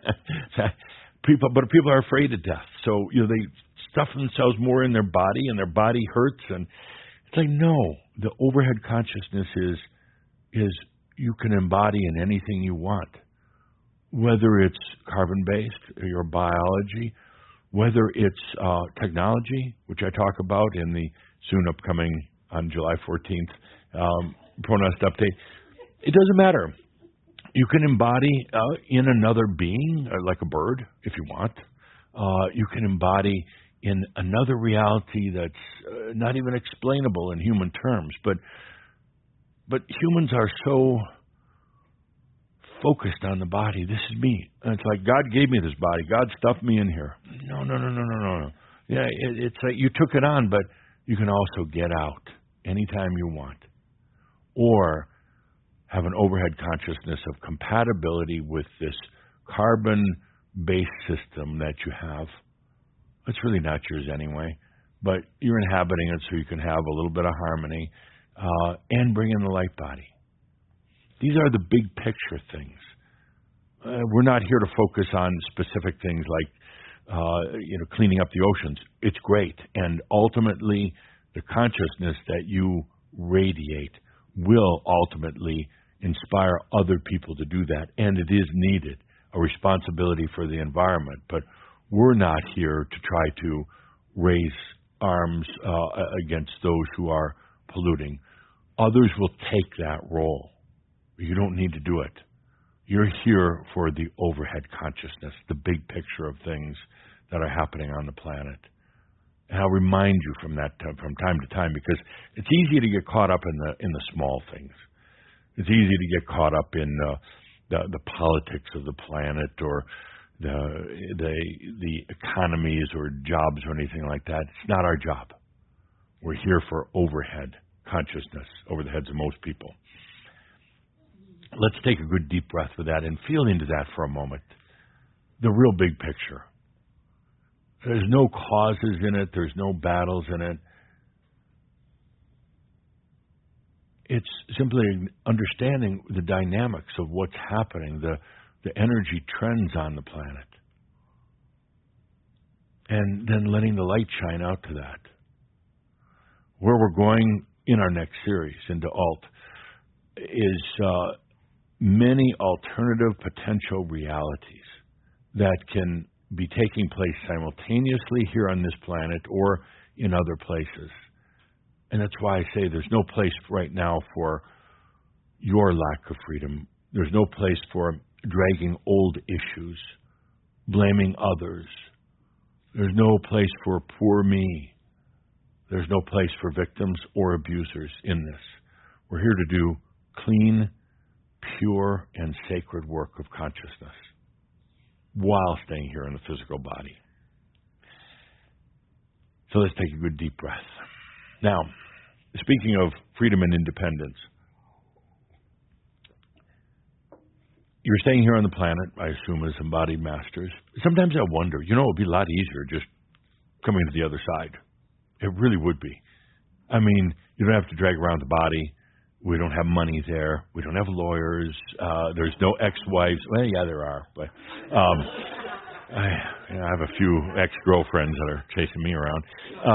But people are afraid of death. So, they stuff themselves more in their body, and their body hurts. And it's like, no. The overhead consciousness is you can embody in anything you want. Whether it's carbon-based, or your biology, whether it's technology, which I talk about in the soon upcoming on July 14th Pronost update. It doesn't matter. You can embody in another being, like a bird, if you want. You can embody in another reality that's not even explainable in human terms. But humans are so focused on the body. This is me. And it's like, God gave me this body. God stuffed me in here. No. Yeah, it's like you took it on, but you can also get out anytime you want. Or have an overhead consciousness of compatibility with this carbon-based system that you have. It's really not yours anyway, but you're inhabiting it so you can have a little bit of harmony and bring in the light body. These are the big picture things. We're not here to focus on specific things like cleaning up the oceans. It's great, and ultimately the consciousness that you radiate will ultimately inspire other people to do that, and it is needed, a responsibility for the environment. But we're not here to try to raise arms against those who are polluting. Others will take that role. You don't need to do it. You're here for the overhead consciousness, the big picture of things that are happening on the planet. And I'll remind you from time to time, because it's easy to get caught up in the small things. It's easy to get caught up in the politics of the planet or the economies or jobs or anything like that. It's not our job. We're here for overhead consciousness over the heads of most people. Let's take a good deep breath with that and feel into that for a moment. The real big picture. There's no causes in it. There's no battles in it. It's simply understanding the dynamics of what's happening, the energy trends on the planet. And then letting the light shine out to that. where we're going in our next series into alt is many alternative potential realities that can be taking place simultaneously here on this planet or in other places. And that's why I say there's no place right now for your lack of freedom. There's no place for dragging old issues, blaming others. There's no place for poor me. There's no place for victims or abusers in this. We're here to do clean, pure, and sacred work of consciousness while staying here in the physical body. So let's take a good deep breath. Now, speaking of freedom and independence, you're staying here on the planet, I assume, as embodied masters. Sometimes I wonder, it would be a lot easier just coming to the other side. It really would be. I mean, you don't have to drag around the body. We don't have money there. We don't have lawyers. There's no ex-wives. Well, yeah, there are. But I have a few ex-girlfriends that are chasing me around.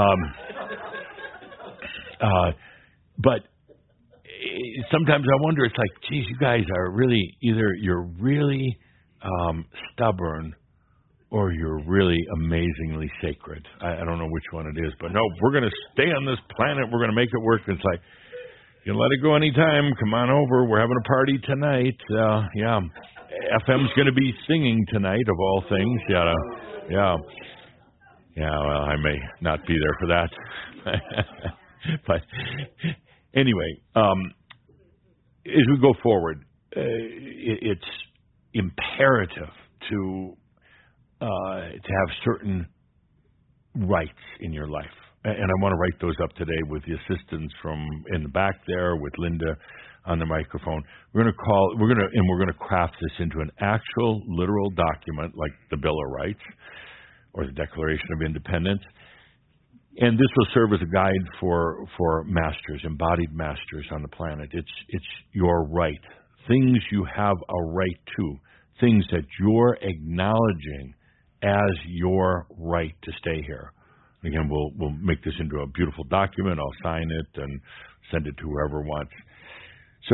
But sometimes I wonder, it's like, geez, you guys are really, either you're really stubborn or you're really amazingly sacred. I don't know which one it is, but no, we're going to stay on this planet. We're going to make it work. It's like, you can let it go anytime. Come on over. We're having a party tonight. Yeah. FM's going to be singing tonight, of all things. Yeah, well, I may not be there for that. But anyway, as we go forward, it's imperative to have certain rights in your life. And I want to write those up today with the assistance from in the back there with Linda on the microphone. We're going to craft this into an actual literal document like the Bill of Rights or the Declaration of Independence. And this will serve as a guide for masters, embodied masters on the planet. It's your right, things you have a right to, things that you're acknowledging as your right to stay here. Again, we'll make this into a beautiful document. I'll sign it and send it to whoever wants. So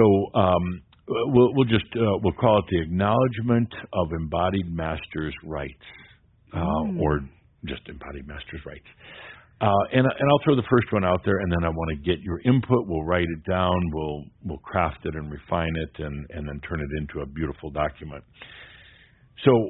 we'll call it the Acknowledgement of Embodied Masters' Rights, or just Embodied Masters' Rights. And I'll throw the first one out there, and then I want to get your input. We'll write it down. We'll craft it and refine it, and then turn it into a beautiful document. So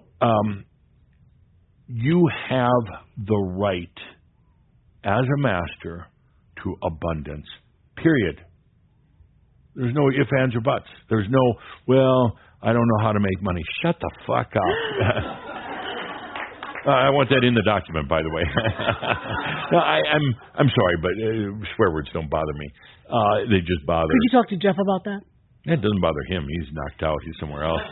you have the right as a master to abundance, period. There's no ifs, ands, or buts. There's no, well, I don't know how to make money. Shut the fuck up. I want that in the document, by the way. No, I'm sorry, but swear words don't bother me. They just bother. Could you talk to Jeff about that? It doesn't bother him. He's knocked out. He's somewhere else.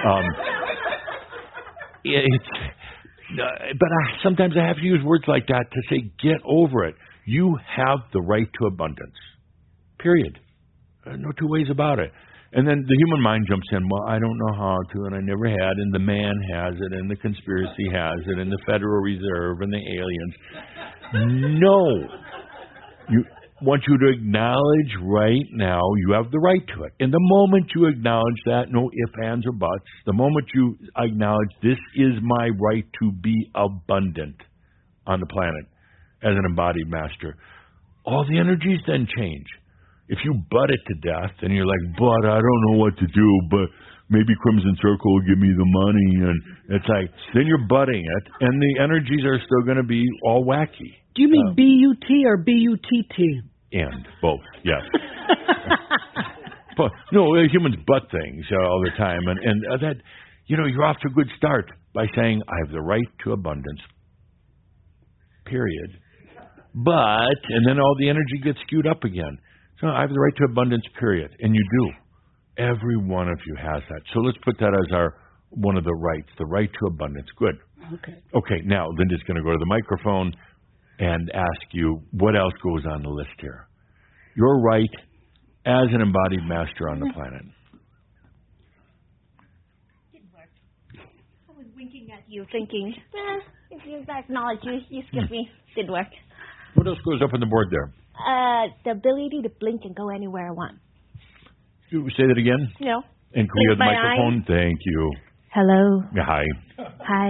But sometimes I have to use words like that to say, get over it. You have the right to abundance. Period. No two ways about it. And then the human mind jumps in, well, I don't know how to, and I never had, and the man has it, and the conspiracy has it, and the Federal Reserve, and the aliens. No. I want you to acknowledge right now you have the right to it. And the moment you acknowledge that, no ifs, ands, or buts, the moment you acknowledge this is my right to be abundant on the planet as an embodied master, all the energies then change. If you butt it to death and you're like, but I don't know what to do, but maybe Crimson Circle will give me the money, and it's like, then you're butting it, and the energies are still going to be all wacky. Do you mean B-U-T or B-U-T-T? And both, yes. But no, humans butt things all the time, and that, you're off to a good start by saying I have the right to abundance. Period. But, and then all the energy gets skewed up again. So I have the right to abundance. Period, and you do. Every one of you has that. So let's put that as one of the rights, the right to abundance. Good. Okay. Now Linda's going to go to the microphone and ask you what else goes on the list here. Your right as an embodied master on the planet. Didn't work. I was winking at you, thinking, if you acknowledge you skip me. Didn't work. What else goes up on the board there? The ability to blink and go anywhere I want. You say that again? No. And can we have the my microphone? eyes. Thank you. Hello. Yeah, hi. Hi.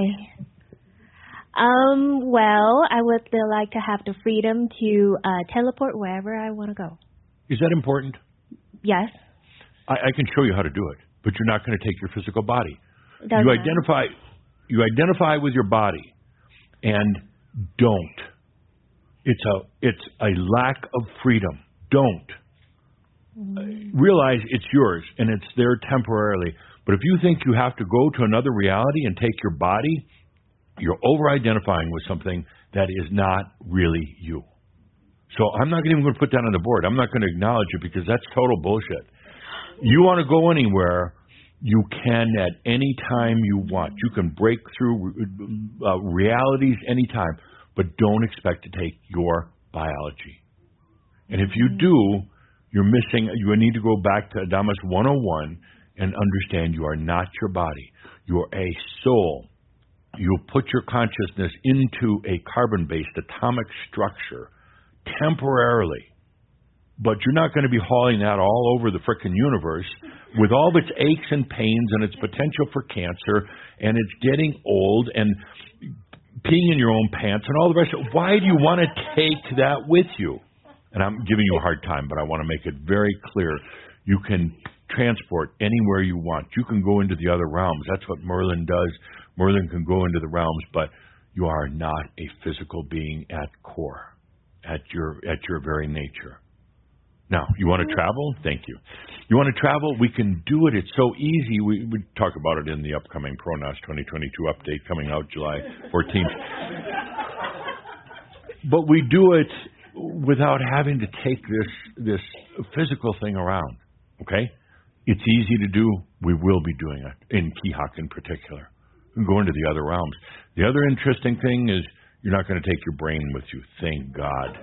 Well, I would like to have the freedom to teleport wherever I want to go. Is that important? Yes. I can show you how to do it, but you're not going to take your physical body. Doesn't matter. You identify with your body, and don't. It's a lack of freedom. Don't. Realize it's yours and it's there temporarily. But if you think you have to go to another reality and take your body, you're over-identifying with something that is not really you. So I'm not even going to put that on the board. I'm not going to acknowledge it because that's total bullshit. You want to go anywhere, you can at any time you want. You can break through realities anytime, but don't expect to take your biology. And if you do, you're missing. You need to go back to Adamus 101 and understand you are not your body. You're a soul. You put your consciousness into a carbon-based atomic structure temporarily, but you're not going to be hauling that all over the frickin' universe with all of its aches and pains and its potential for cancer and it's getting old and peeing in your own pants and all the rest. Why do you want to take that with you? And I'm giving you a hard time, but I want to make it very clear. You can transport anywhere you want. You can go into the other realms. That's what Merlin does. Merlin can go into the realms, but you are not a physical being at core, at your very nature. Now, you want to travel? Thank you. You want to travel? We can do it. It's so easy. We talk about it in the upcoming PRONAS 2022 update coming out July 14th. But we do it without having to take this physical thing around, okay? It's easy to do. We will be doing it, in Kihak in particular. We can go into the other realms. The other interesting thing is you're not going to take your brain with you, thank God.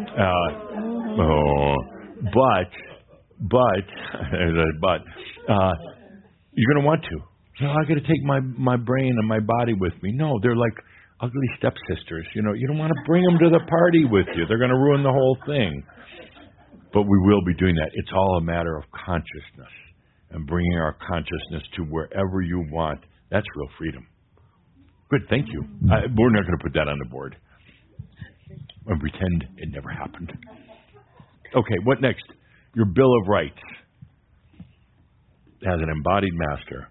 But you're going to want to. So I got to take my brain and my body with me. No, they're like ugly stepsisters. You don't want to bring them to the party with you. They're going to ruin the whole thing. But we will be doing that. It's all a matter of consciousness and bringing our consciousness to wherever you want. That's real freedom. Good, thank you. We're not going to put that on the board and pretend it never happened. Okay, what next? Your Bill of Rights has an embodied master.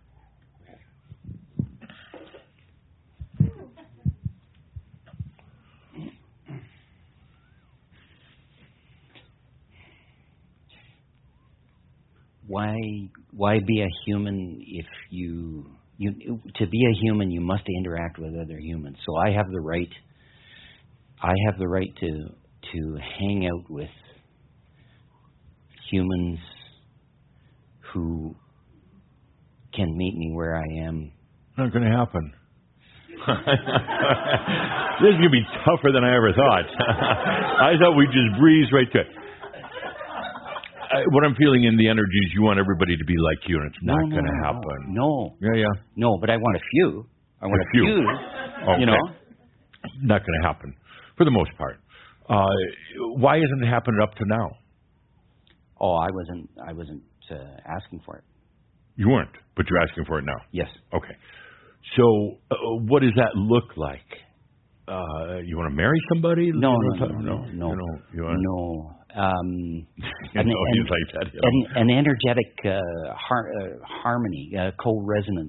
Why be a human if you to be a human you must interact with other humans. So I have the right to hang out with humans who can meet me where I am. Not going to happen. This is going to be tougher than I ever thought. I thought we'd just breeze right to it. What I'm feeling in the energy is you want everybody to be like you, and it's not going to happen. No. Yeah. No, but I want a few. I want a few. Okay. Not going to happen, for the most part. Why hasn't it happened up to now? Oh, I wasn't asking for it. You weren't, but you're asking for it now. Yes. Okay. So, what does that look like? You want to marry somebody? No. An energetic harmony, co-resonance.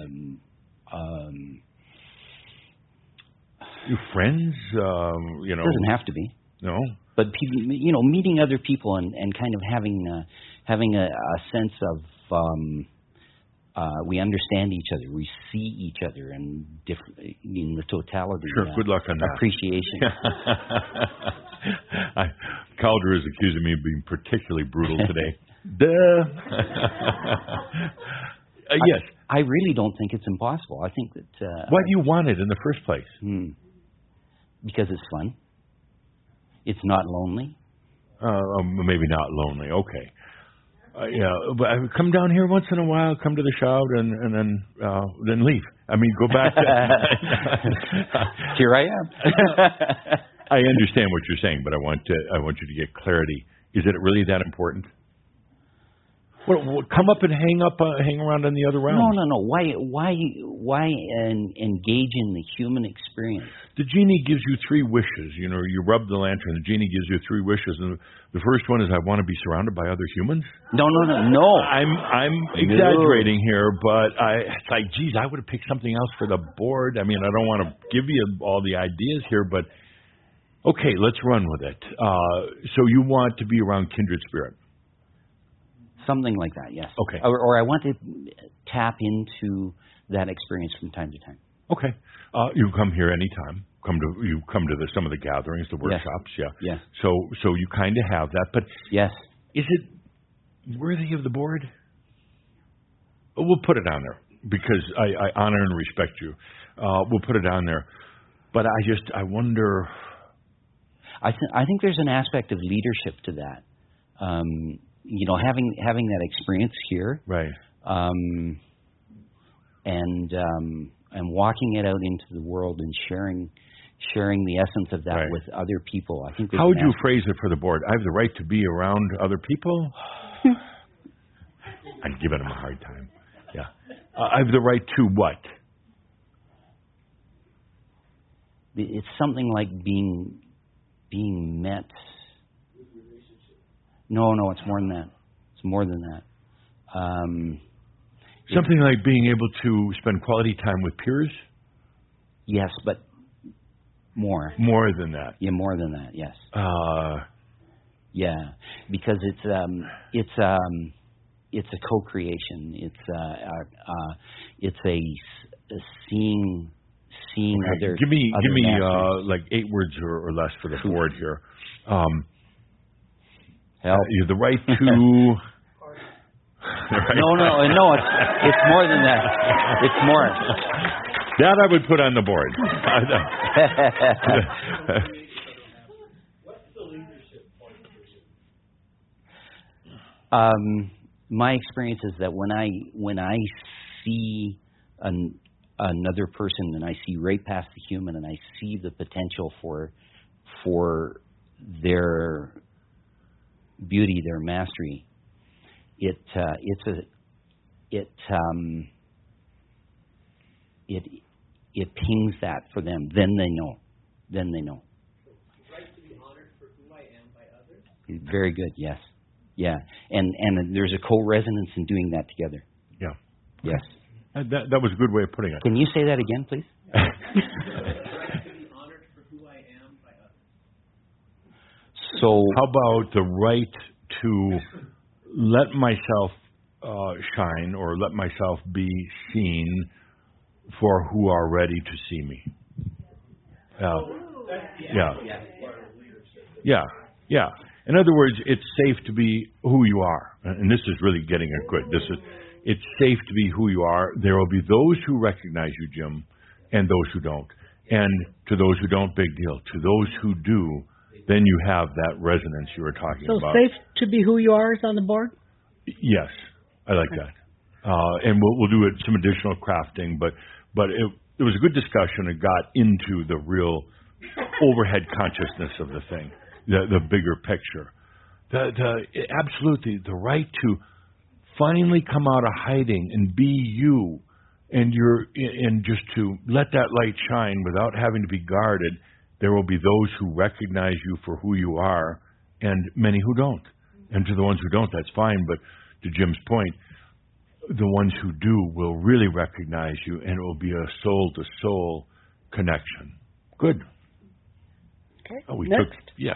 You friends? Doesn't have to be. No. But people, meeting other people and kind of having a sense of we understand each other, we see each other in the totality. Sure. Good luck on that. Appreciation. Calder is accusing me of being particularly brutal today. Duh. Yes. I really don't think it's impossible. I think that. Why do you want it in the first place? Because it's fun. It's not lonely. Maybe not lonely. Okay. But I would come down here once in a while, come to the shout, and then leave. I mean, go back. Here I am. I understand what you're saying, but I want you to get clarity. Is it really that important? Well, come up and hang around on the other round. No. Why engage in the human experience? The genie gives you 3 wishes. You rub the lantern. The genie gives you 3 wishes, and the first one is, I want to be surrounded by other humans. No. I'm exaggerating here, but it's like, geez, I would have picked something else for the board. I mean, I don't want to give you all the ideas here, but okay, let's run with it. So you want to be around kindred spirit. Something like that, yes. Okay. Or I want to tap into that experience from time to time. Okay. You can come here anytime. You come to some of the gatherings, the workshops, Yeah. So you kind of have that, but yes. Is it worthy of the board? We'll put it on there because I honor and respect you. We'll put it on there, but I wonder. I think there's an aspect of leadership to that. Having that experience here, right, and walking it out into the world and sharing the essence of that with other people. I think. How would you phrase it for the board? I have the right to be around other people. I'm giving them a hard time. Yeah, I have the right to what? It's something like being met. No, it's more than that. It's more than that. Something like being able to spend quality time with peers? Yes, but more. More than that. Yeah, more than that, yes. Yeah, because it's a co-creation. It's a seeing other. Give me masters. like 8 words or less for the board here. Help. You have the right to. No. It's more than that. It's more. That I would put on the board. What's the leadership point for you? My experience is that when I see another person and I see right past the human and I see the potential for their beauty, their mastery, it pings that for them. Then they know. Right to be honored for who I am by others. Very good. Yes. Yeah. And there's a co-resonance in doing that together. Yeah. Yes. That was a good way of putting it. Can you say that again, please? Right to be honored for who I am by others. So, how about the right to let myself shine or let myself be seen for who are ready to see me? Yeah. In other words, it's safe to be who you are, and this is really getting it good. It's safe to be who you are. There will be those who recognize you, Jim, and those who don't. And to those who don't, big deal. To those who do, then you have that resonance you were talking about. So safe to be who you are is on the board? Yes, I like that. And we'll do some additional crafting, but it was a good discussion. It got into the real overhead consciousness of the thing, the bigger picture. Absolutely, the right to finally come out of hiding and be you, and just to let that light shine without having to be guarded. There will be those who recognize you for who you are, and many who don't. And to the ones who don't, that's fine. But to Jim's point, the ones who do will really recognize you, and it will be a soul-to-soul connection. Good. Okay. Oh, Next. Yes.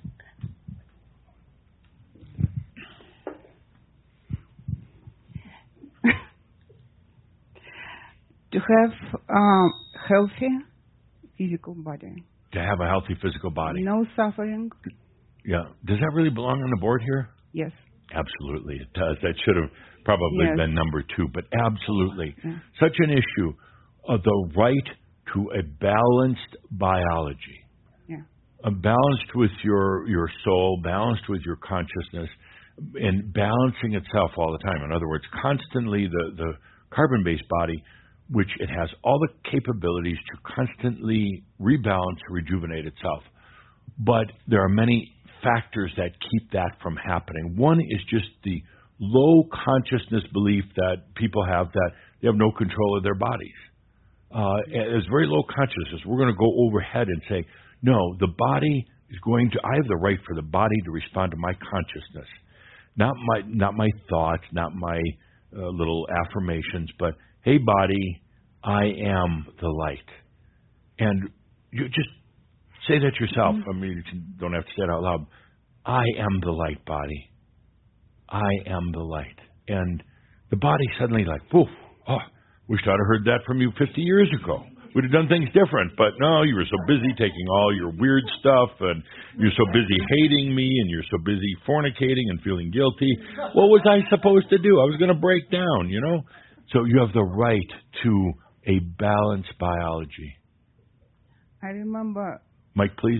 To have healthy physical body. To have a healthy physical body. No suffering. Yeah. Does that really belong on the board here? Yes. Absolutely, it does. That should have probably been number 2, but absolutely. Yeah. Such an issue of the right to a balanced biology. Yeah. Balanced with your soul, balanced with your consciousness, and balancing itself all the time. In other words, constantly the carbon-based body, which it has all the capabilities to constantly rebalance, rejuvenate itself. But there are many factors that keep that from happening. One is just the low consciousness belief that people have that they have no control of their bodies. It's very low consciousness. We're going to go overhead and say, no, the body is going to, I have the right for the body to respond to my consciousness. Not my thoughts, not my little affirmations, but, hey, body, I am the light. And you just say that yourself. I mean, you don't have to say it out loud. I am the light, body. I am the light. And the body suddenly like, woof, oh, wish I'd have heard that from you 50 years ago. We'd have done things different, but no, you were so busy taking all your weird stuff, and you're so busy hating me, and you're so busy fornicating and feeling guilty. What was I supposed to do? I was going to break down, you know? So you have the right to a balanced biology. I remember. Mike, please.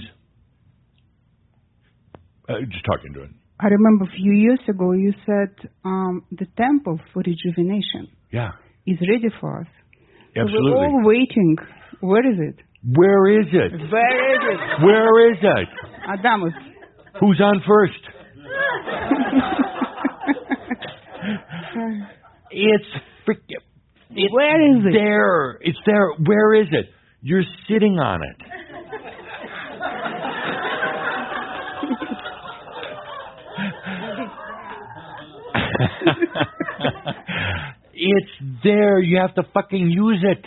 Just talking to it. I remember a few years ago you said the temple for rejuvenation is ready for us. Absolutely. So we're all waiting. Where is it? Where is it? Where is it? Where is it? Adamus. Who's on first? It's freaking. Where is it? There. It's there. Where is it? You're sitting on it. It's there. You have to fucking use it.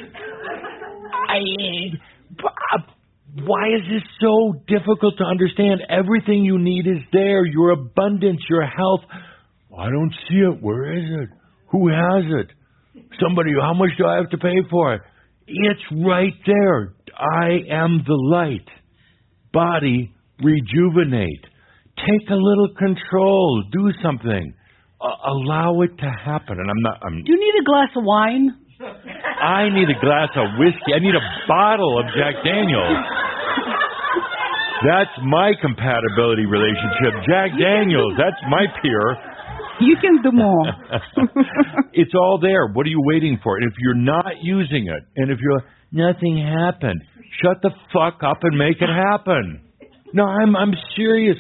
Why is this so difficult to understand? Everything you need is there. Your abundance, your health. I don't see it. Where is it? Who has it? Somebody, how much do I have to pay for it? It's right there. I am the light. Body, rejuvenate. Take a little control. Do something. Allow it to happen. And Do you need a glass of wine? I need a glass of whiskey. I need a bottle of Jack Daniels. That's my compatibility relationship. Jack Daniels, that's my peer. You can do more. It's all there. What are you waiting for? And if you're not using it, and if you're nothing happened, shut the fuck up and make it happen. No, I'm serious.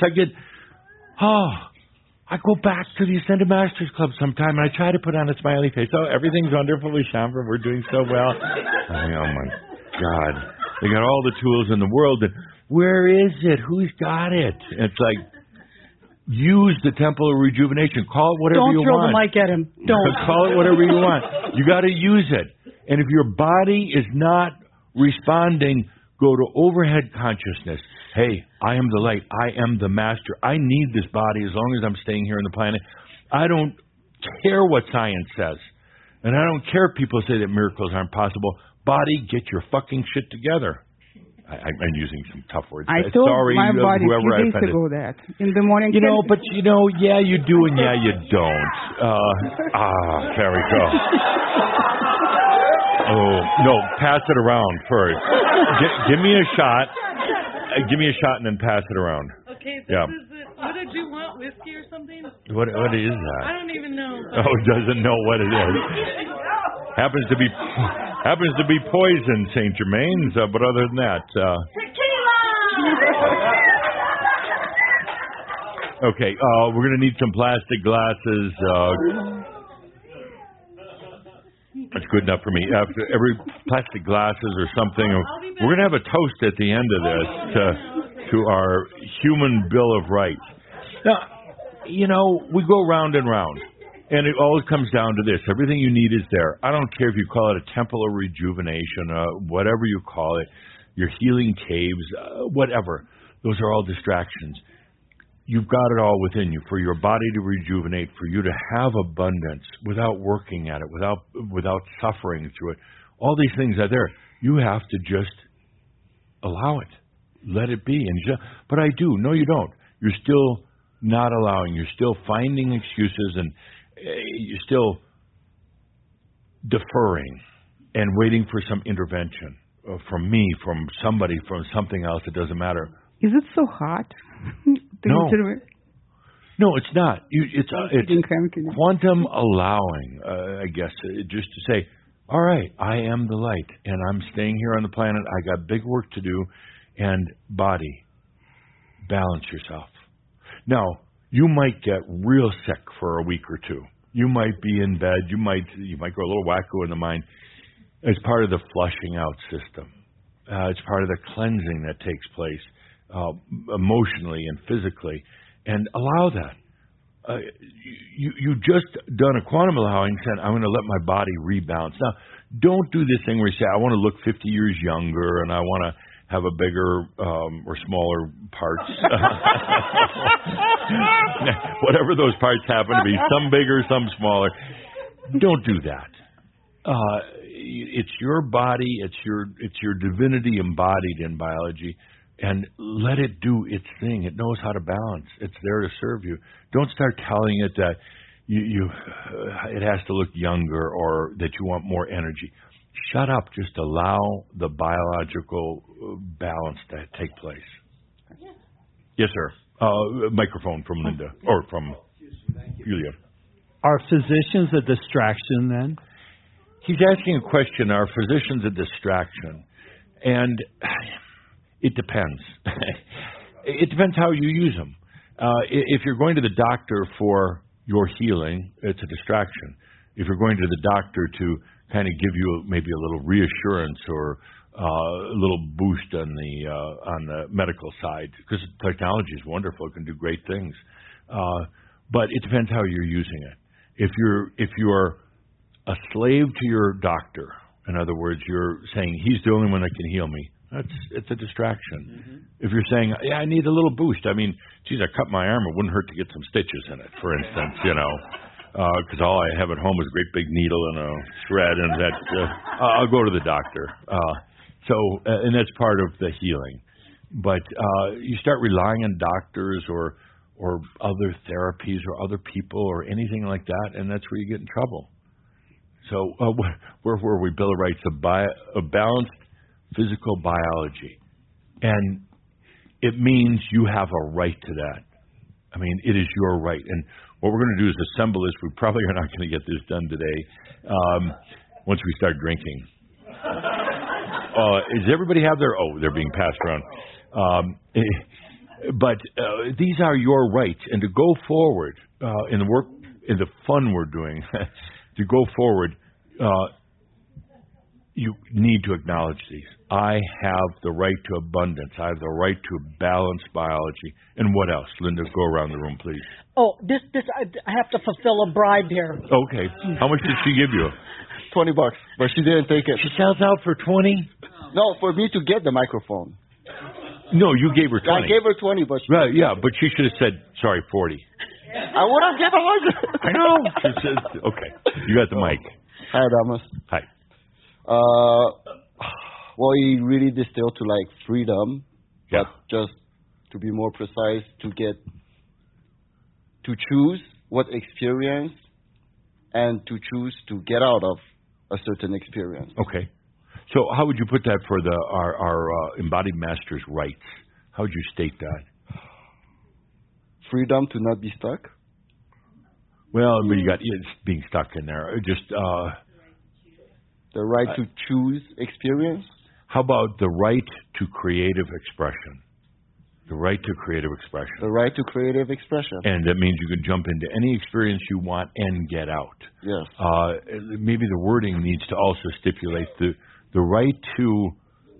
I go back to the Ascended Masters Club sometime, and I try to put on a smiley face. Oh, everything's wonderful, Shambhala. We're doing so well. Oh, my God. They got all the tools in the world. And where is it? Who's got it? It's like, use the Temple of Rejuvenation. Call it whatever you want. Don't throw the mic at him. Don't. Call it whatever you want. You got to use it. And if your body is not responding, go to overhead consciousness. Hey, I am the light. I am the master. I need this body as long as I'm staying here on the planet. I don't care what science says. And I don't care if people say that miracles aren't possible. Body, get your fucking shit together. I'm using some tough words. I told Sorry, my body a whoever few days ago that. In the morning. Yeah, you do and yeah, you don't. There we go. Oh, no, pass it around first. Give me a shot. Give me a shot and then pass it around. Okay, this is it. What did you want, whiskey or something? What is that? I don't even know. Oh, doesn't know what it is. Happens to be poison, St. Germain's, but other than that. Okay, we're going to need some plastic glasses. That's good enough for me. Every plastic glasses or something. We're going to have a toast at the end of this to our human Bill of Rights. Now, we go round and round, and it always comes down to this. Everything you need is there. I don't care if you call it a temple of rejuvenation, whatever you call it, your healing caves, whatever. Those are all distractions. You've got it all within you for your body to rejuvenate, for you to have abundance without working at it, without suffering through it. All these things are there. You have to just allow it. Let it be. But I do. No, you don't. You're still not allowing. You're still finding excuses, and you're still deferring and waiting for some intervention from me, from somebody, from something else. It doesn't matter. Is it so hot? No, it's not. It's quantum allowing, I guess, just to say, all right, I am the light, and I'm staying here on the planet. I got big work to do, and body, balance yourself. Now, you might get real sick for a week or two. You might be in bed. You might go a little wacko in the mind. It's part of the flushing out system. It's part of the cleansing that takes place emotionally and physically. And allow that. You just done a quantum allowing, said, I'm going to let my body rebalance. Now, don't do this thing where you say, I want to look 50 years younger and I want to have a bigger or smaller parts. Whatever those parts happen to be, some bigger, some smaller. Don't do that. It's your body, it's your divinity embodied in biology, and let it do its thing. It knows how to balance. It's there to serve you. Don't start telling it that it has to look younger or that you want more energy. Shut up. Just allow the biological balance to take place. Yes, sir. Microphone from Linda or from Julia. Are physicians a distraction then? He's asking a question. Are physicians a distraction? And it depends. It depends how you use them. If you're going to the doctor for your healing, it's a distraction. If you're going to the doctor to kind of give you maybe a little reassurance or a little boost on the medical side, because technology is wonderful, it can do great things. But it depends how you're using it. If you're a slave to your doctor, in other words, you're saying he's the only one that can heal me, it's a distraction. Mm-hmm. If you're saying, I need a little boost, I mean, geez, I cut my arm, it wouldn't hurt to get some stitches in it, for instance, because all I have at home is a great big needle and a thread, and I'll go to the doctor. And that's part of the healing. But you start relying on doctors or other therapies or other people or anything like that, and that's where you get in trouble. So where were we? Bill of Rights, a balanced physical biology. And it means you have a right to that. I mean, it is your right. And what we're going to do is assemble this. We probably are not going to get this done today once we start drinking. Does everybody have their... Oh, they're being passed around. But these are your rights. And to go forward in the work, in the fun we're doing, to go forward, you need to acknowledge these. I have the right to abundance. I have the right to balanced biology. And what else? Linda, go around the room, please. Oh, I have to fulfill a bribe here. Okay. How much did she give you? $20, but she didn't take it. She sells out for 20? No, for me to get the microphone. No, you gave her 20. I gave her 20, but right, yeah, but she should have said, sorry, 40. I would have given 100. I know. She said, okay, you got the mic. Hi, Adamus. Hi. Well, he really distilled to like freedom, yeah. But just to be more precise, to choose what experience and to choose to get out of a certain experience. Okay. So how would you put that for our embodied master's rights? How would you state that? Freedom to not be stuck. Well, but you got being stuck in there. Just the right to choose experience. How about the right to creative expression? The right to creative expression. The right to creative expression. And that means you can jump into any experience you want and get out. Yes. Maybe the wording needs to also stipulate the right to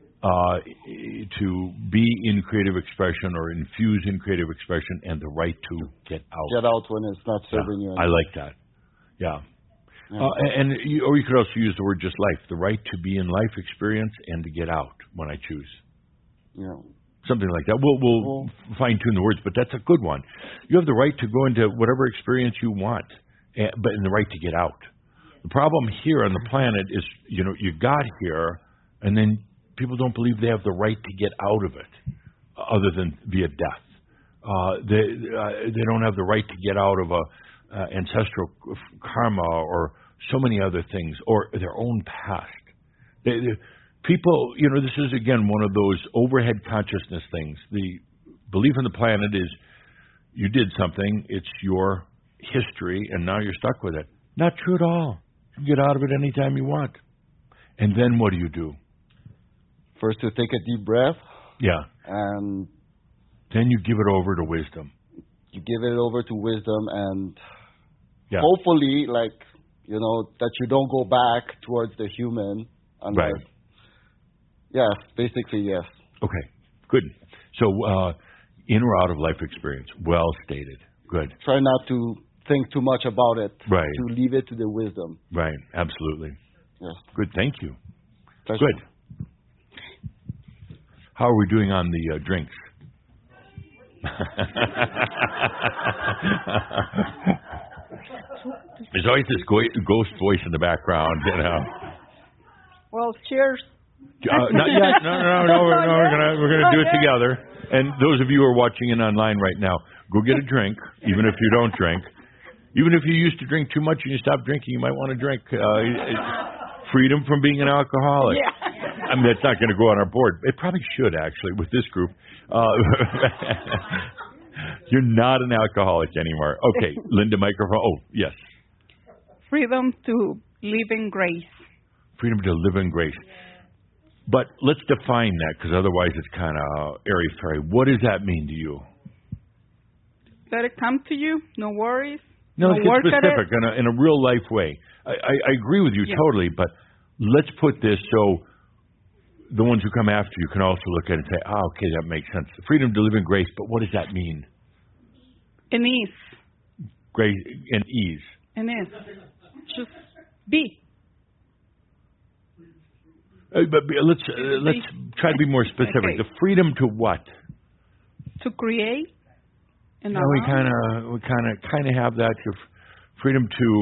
be in creative expression or infuse in creative expression, and the right to get out. Get out when it's not serving you. I like that. Yeah. Or you could also use the word just life. The right to be in life experience and to get out when I choose. Yeah. Something like that. We'll fine-tune the words, but that's a good one. You have the right to go into whatever experience you want, but in the right to get out. The problem here on the planet is, you got here, and then people don't believe they have the right to get out of it, other than via death. They don't have the right to get out of ancestral karma or so many other things, or their own past. People, this is, again, one of those overhead consciousness things. The belief in the planet is you did something, it's your history, and now you're stuck with it. Not true at all. You can get out of it anytime you want. And then what do you do? First, to take a deep breath. Yeah. And Then you give it over to wisdom. You give it over to wisdom, and Yeah. hopefully, like, you know, that you don't go back towards the human. Unless, Right. Yeah, basically, yes. Okay, good. So, in or out of life experience, well stated. Good. Try not to think too much about it. Right. To leave it to the wisdom. Right, absolutely. Yes. Good, thank you. Pleasure. Good. How are we doing on the drinks? There's always this ghost voice in the background, you know. Well, cheers. Not yet. No. We're gonna do it together. And those of you who are watching in online right now, go get a drink, even if you don't drink. Even if you used to drink too much and you stop drinking, you might want to drink. Freedom from being an alcoholic. Yeah. I mean, that's not going to go on our board. It probably should, actually, with this group. You're not an alcoholic anymore. Okay, Linda, microphone. Oh, yes. Freedom to live in grace. Freedom to live in grace. But let's define that, because otherwise it's kind of airy-fairy. What does that mean to you? Let it come to you. No worries. No, let's work get at specific in a real-life way. I agree with you totally, but let's put this so the ones who come after you can also look at it and say, okay, that makes sense. Freedom to live in grace, but what does that mean? In ease. Grace and ease. In ease. Just be. But let's try to be more specific. Okay. The freedom to what? To create. And we kind of have that. Your freedom to.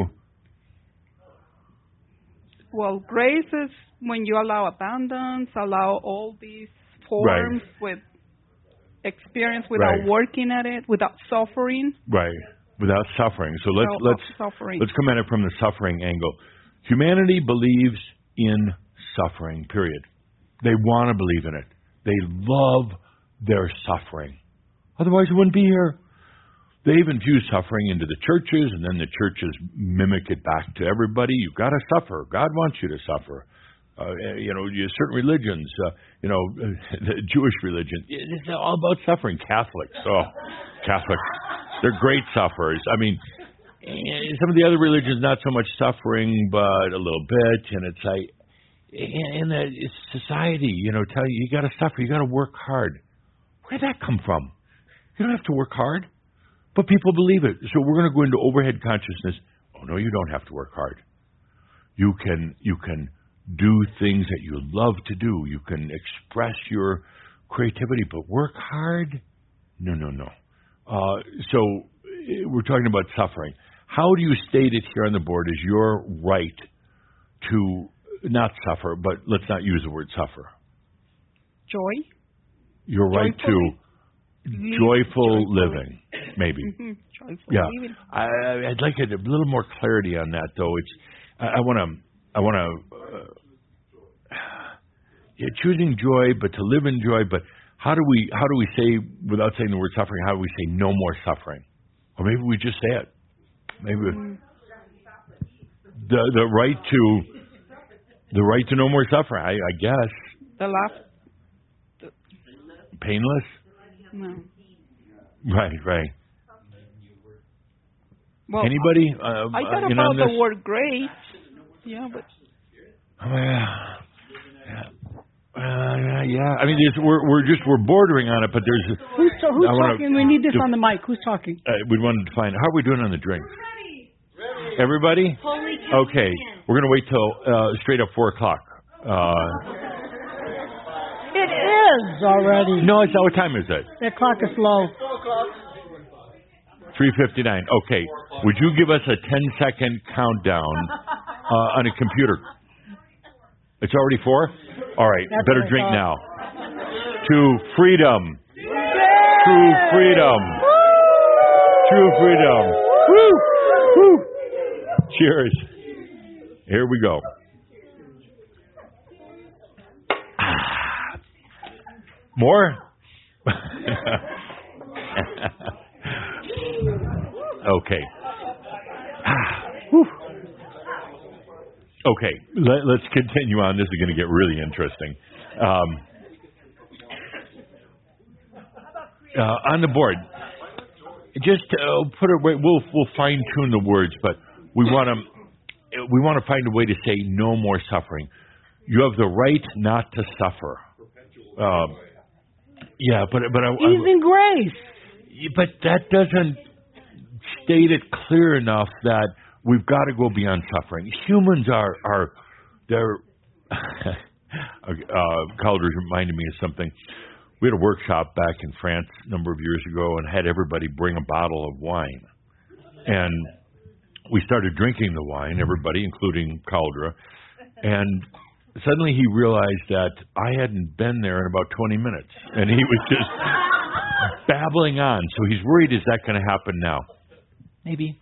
Well, grace is when you allow abundance, allow all these forms with experience without working at it, without suffering. Right, without suffering. So let's come at it from the suffering angle. Humanity believes in suffering, period. They want to believe in it. They love their suffering. Otherwise, it wouldn't be here. They even fuse suffering into the churches, and then the churches mimic it back to everybody. You've got to suffer. God wants you to suffer. Certain religions, the Jewish religion, it's all about suffering. Catholics, they're great sufferers. I mean, some of the other religions, not so much suffering, but a little bit. And it's like, in the society, tell you got to suffer, you got to work hard. Where'd that come from? You don't have to work hard. But people believe it. So we're going to go into overhead consciousness. Oh, no, you don't have to work hard. You can do things that you love to do. You can express your creativity, but work hard? No. So we're talking about suffering. How do you state it here on the board as your right to not suffer, but let's not use the word suffer? Joy. Your right to joyful living, maybe. Joyful living. I'd like a little more clarity on that, though. I want to choosing joy, but to live in joy. But how do we say, without saying the word suffering? How do we say no more suffering? Or maybe we just say it. Maybe the right to no more suffering. I guess. The laugh. Painless. No. Right. Well, anybody? I thought about the word grace. Yeah, but. I mean, we're bordering on it, but there's. Who's talking? We need this on the mic. Who's talking? We wanted to find. How are we doing on the drinks? Everybody? Okay, we're gonna wait till straight up 4:00. It is already. No, it's not. What time is it? That clock is low. 3:59. Okay. Would you give us a 10-second countdown on a computer? It's already 4? All right. That's better drink now. To freedom. True freedom. True freedom. Woo! Woo! Cheers. Here we go. More? Okay. Okay, let's continue on. This is going to get really interesting. on the board. Just put it right. We'll fine tune the words, but we want to find a way to say no more suffering. You have the right not to suffer. Yeah, but ease and grace. But that doesn't state it clear enough that we've got to go beyond suffering. Humans are they're. Calder's reminded me of something. We had a workshop back in France a number of years ago and had everybody bring a bottle of wine. And we started drinking the wine, everybody, including Calder. And suddenly he realized that I hadn't been there in about 20 minutes. And he was just babbling on. So he's worried, is that going to happen now? Maybe.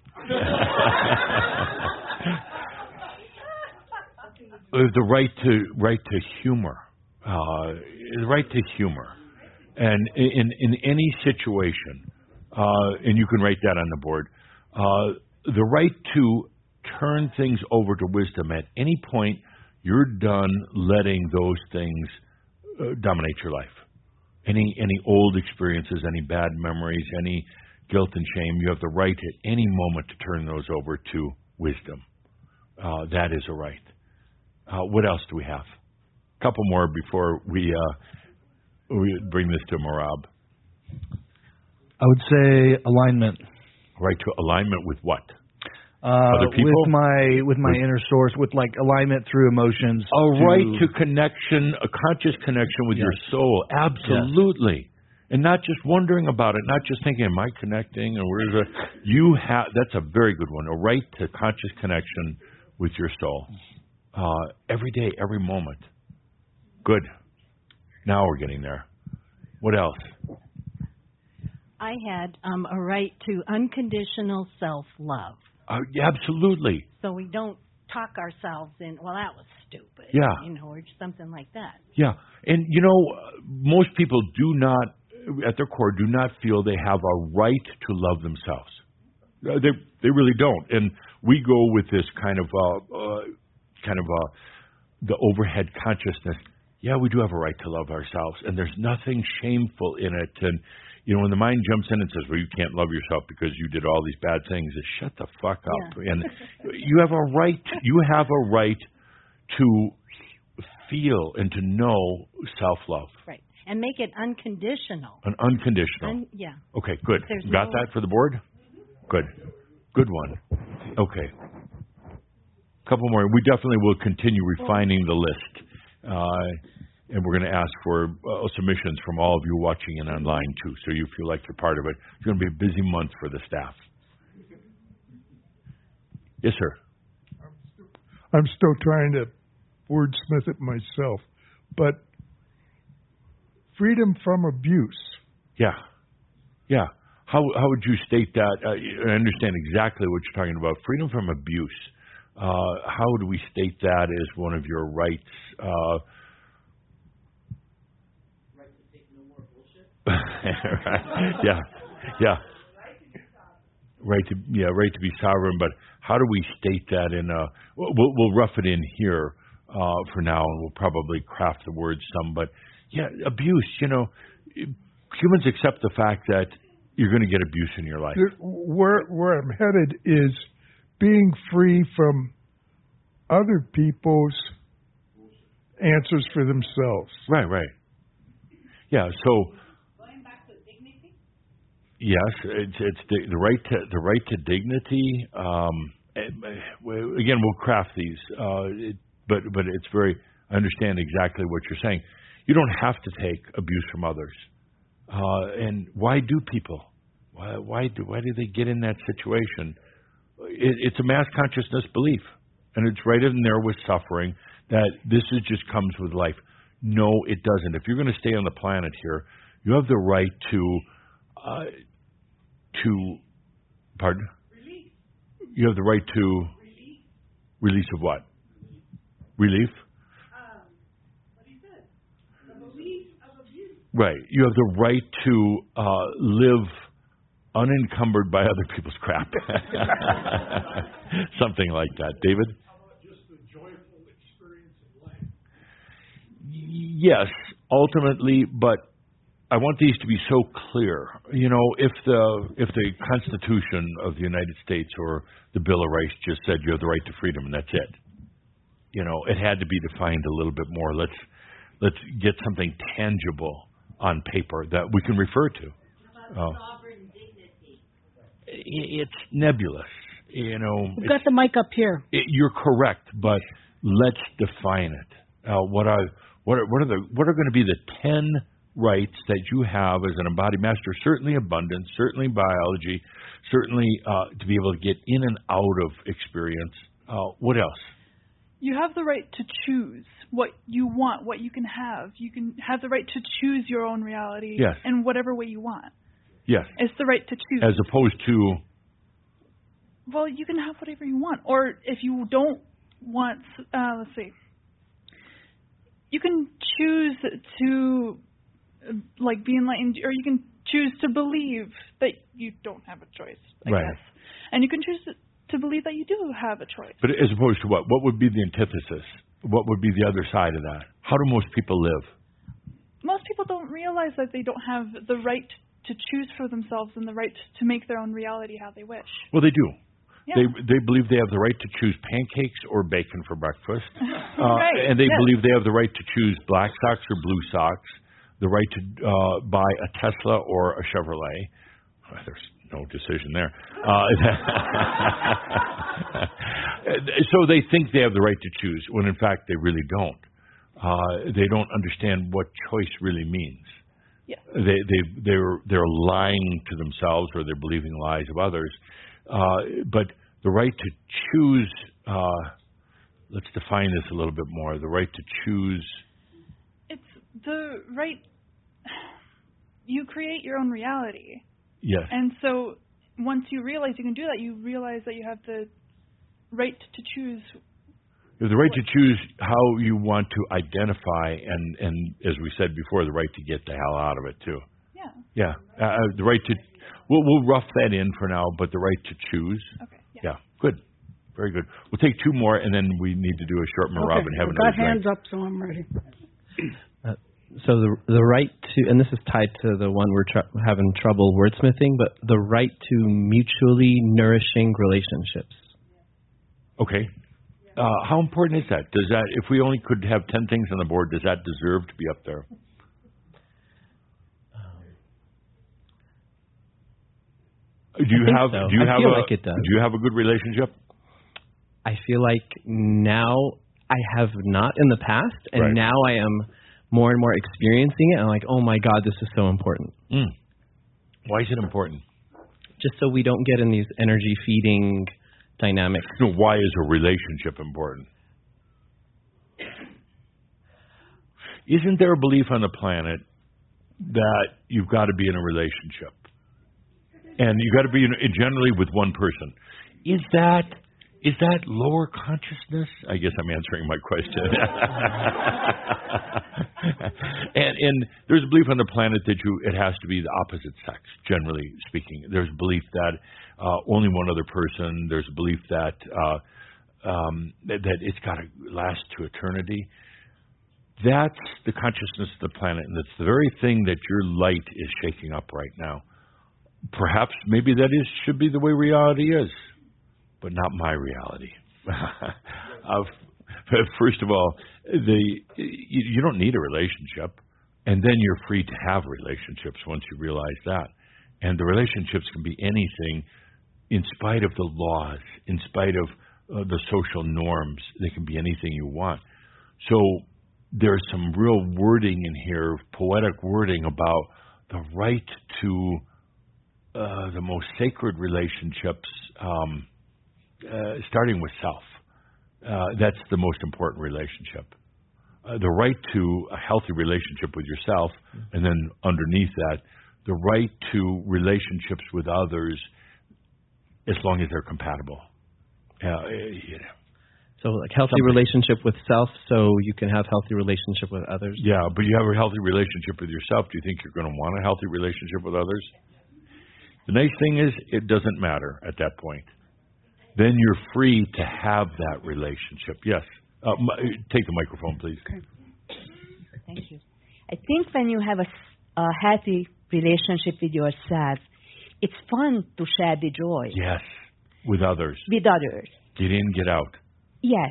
The right to humor. The right to humor. And in any situation, and you can write that on the board, the right to turn things over to wisdom at any point you're done letting those things dominate your life. Any old experiences, any bad memories, any guilt and shame, you have the right at any moment to turn those over to wisdom. That is a right. What else do we have? A couple more before we bring this to Merab. I would say alignment. Right to alignment with what? Other people? With my inner source, with like alignment through emotions. Right to connection, a conscious connection with your soul. Absolutely. Yes. And not just wondering about it, not just thinking, am I connecting? And where's that's a very good one. A right to conscious connection with your soul. Every day, every moment. Good. Now we're getting there. What else? I had a right to unconditional self-love. Absolutely. So we don't talk ourselves in, well, that was stupid. Yeah. Or something like that. Yeah. And, most people do not, at their core, do not feel they have a right to love themselves. They really don't. And we go with this kind of the overhead consciousness. Yeah, we do have a right to love ourselves, and there's nothing shameful in it. And when the mind jumps in and says, "Well, you can't love yourself because you did all these bad things," it's shut the fuck up. Yeah. And you have a right. You have a right to feel and to know self-love. Right, and make it unconditional. An unconditional. Yeah. Okay, good. Got that for the board? Good. Good one. Okay. Couple more. We definitely will continue refining the list. And we're going to ask for submissions from all of you watching and online, too, so you feel like you're part of it. It's going to be a busy month for the staff. Yes, sir. I'm still trying to wordsmith it myself. But freedom from abuse. Yeah. Yeah. How would you state that? I understand exactly what you're talking about. Freedom from abuse. How do we state that as one of your rights? Right to take no more bullshit. Right. Yeah. Right to be sovereign. But how do we state that in a? We'll rough it in here for now, and we'll probably craft the words some. But yeah, abuse. Humans accept the fact that you're going to get abuse in your life. Where I'm headed is being free from other people's answers for themselves. Right. Yeah. So. Going back to dignity. Yes, it's the right to dignity. Again, we'll craft these, but it's very. I understand exactly what you're saying. You don't have to take abuse from others. And why do people? Why do they get in that situation? It's a mass consciousness belief, and it's right in there with suffering that this just comes with life. No, it doesn't. If you're going to stay on the planet here, you have the right to pardon? Release. You have the right to release of what? Relief. What he said. The belief of abuse. Right. You have the right to live unencumbered by other people's crap. Something like that. David? How about just the joyful experience of life? Yes, ultimately, but I want these to be so clear. You know, if the Constitution of the United States or the Bill of Rights just said you have the right to freedom and that's it, you know, it had to be defined a little bit more. Let's get something tangible on paper that we can refer to. Sovereign dignity. It's nebulous. You know, We've got the mic up here. You're correct, but let's define it. What are going to be the 10 rights that you have as an embodied master? Certainly abundance, certainly biology, certainly to be able to get in and out of experience. What else? You have the right to choose what you want, what you can have. You can have the right to choose your own reality in whatever way you want. Yes. It's the right to choose. As opposed to... Well, you can have whatever you want. Or if you don't want, let's see, you can choose to, like, be enlightened, or you can choose to believe that you don't have a choice, I guess. And you can choose to believe that you do have a choice. But as opposed to what? What would be the antithesis? What would be the other side of that? How do most people live? Most people don't realize that they don't have the right to choose for themselves and the right to make their own reality how they wish. Well, they do. Yeah. They believe they have the right to choose pancakes or bacon for breakfast. Right. And they believe they have the right to choose black socks or blue socks, the right to buy a Tesla or a Chevrolet. There's no decision there. So they think they have the right to choose, when in fact they really don't. They don't understand what choice really means. Yeah. They're lying to themselves, or they're believing lies of others. But the right to choose, let's define this a little bit more. The right to choose. It's the right, you create your own reality. Yes. And so once you realize you can do that, you realize that you have the right to choose. You have the right to choose how you want to identify, and as we said before, the right to get the hell out of it too. Yeah. Yeah. The right to, we'll rough that in for now, but the right to choose. Okay. Yeah. Good. Very good. We'll take two more, and then we need to do a short Marab and have I've another got hands up, so I'm ready. So the right to, and this is tied to the one we're having trouble wordsmithing, but the right to mutually nourishing relationships. Okay. How important is that? Does that, if we only could have 10 things on the board, does that deserve to be up there? Do you have a good relationship? I feel like now I have not in the past, and now I am more and more experiencing it. And I'm like, oh my God, this is so important. Why is it important? Just so we don't get in these energy feeding dynamics. So why is a relationship important? Isn't there a belief on the planet that you've got to be in a relationship? And you've got to be generally with one person. Is that lower consciousness? I guess I'm answering my question. and there's a belief on the planet that it has to be the opposite sex, generally speaking. There's a belief that only one other person. There's a belief that that it's got to last to eternity. That's the consciousness of the planet, and that's the very thing that your light is shaking up right now. Perhaps, maybe that should be the way reality is, but not my reality. First of all, you don't need a relationship, and then you're free to have relationships once you realize that. And the relationships can be anything, in spite of the laws, in spite of the social norms. They can be anything you want. So there's some real wording in here, poetic wording about the right to the most sacred relationships, starting with self. That's the most important relationship. The right to a healthy relationship with yourself, and then underneath that, the right to relationships with others as long as they're compatible. So like healthy relationship with self so you can have healthy relationship with others? Yeah, but you have a healthy relationship with yourself. Do you think you're going to want a healthy relationship with others? The nice thing is it doesn't matter at that point. Then you're free to have that relationship. Yes. Take the microphone, please. Okay. Thank you. I think when you have a a healthy relationship with yourself, it's fun to share the joy. Yes, with others. With others. Get in, get out. Yes.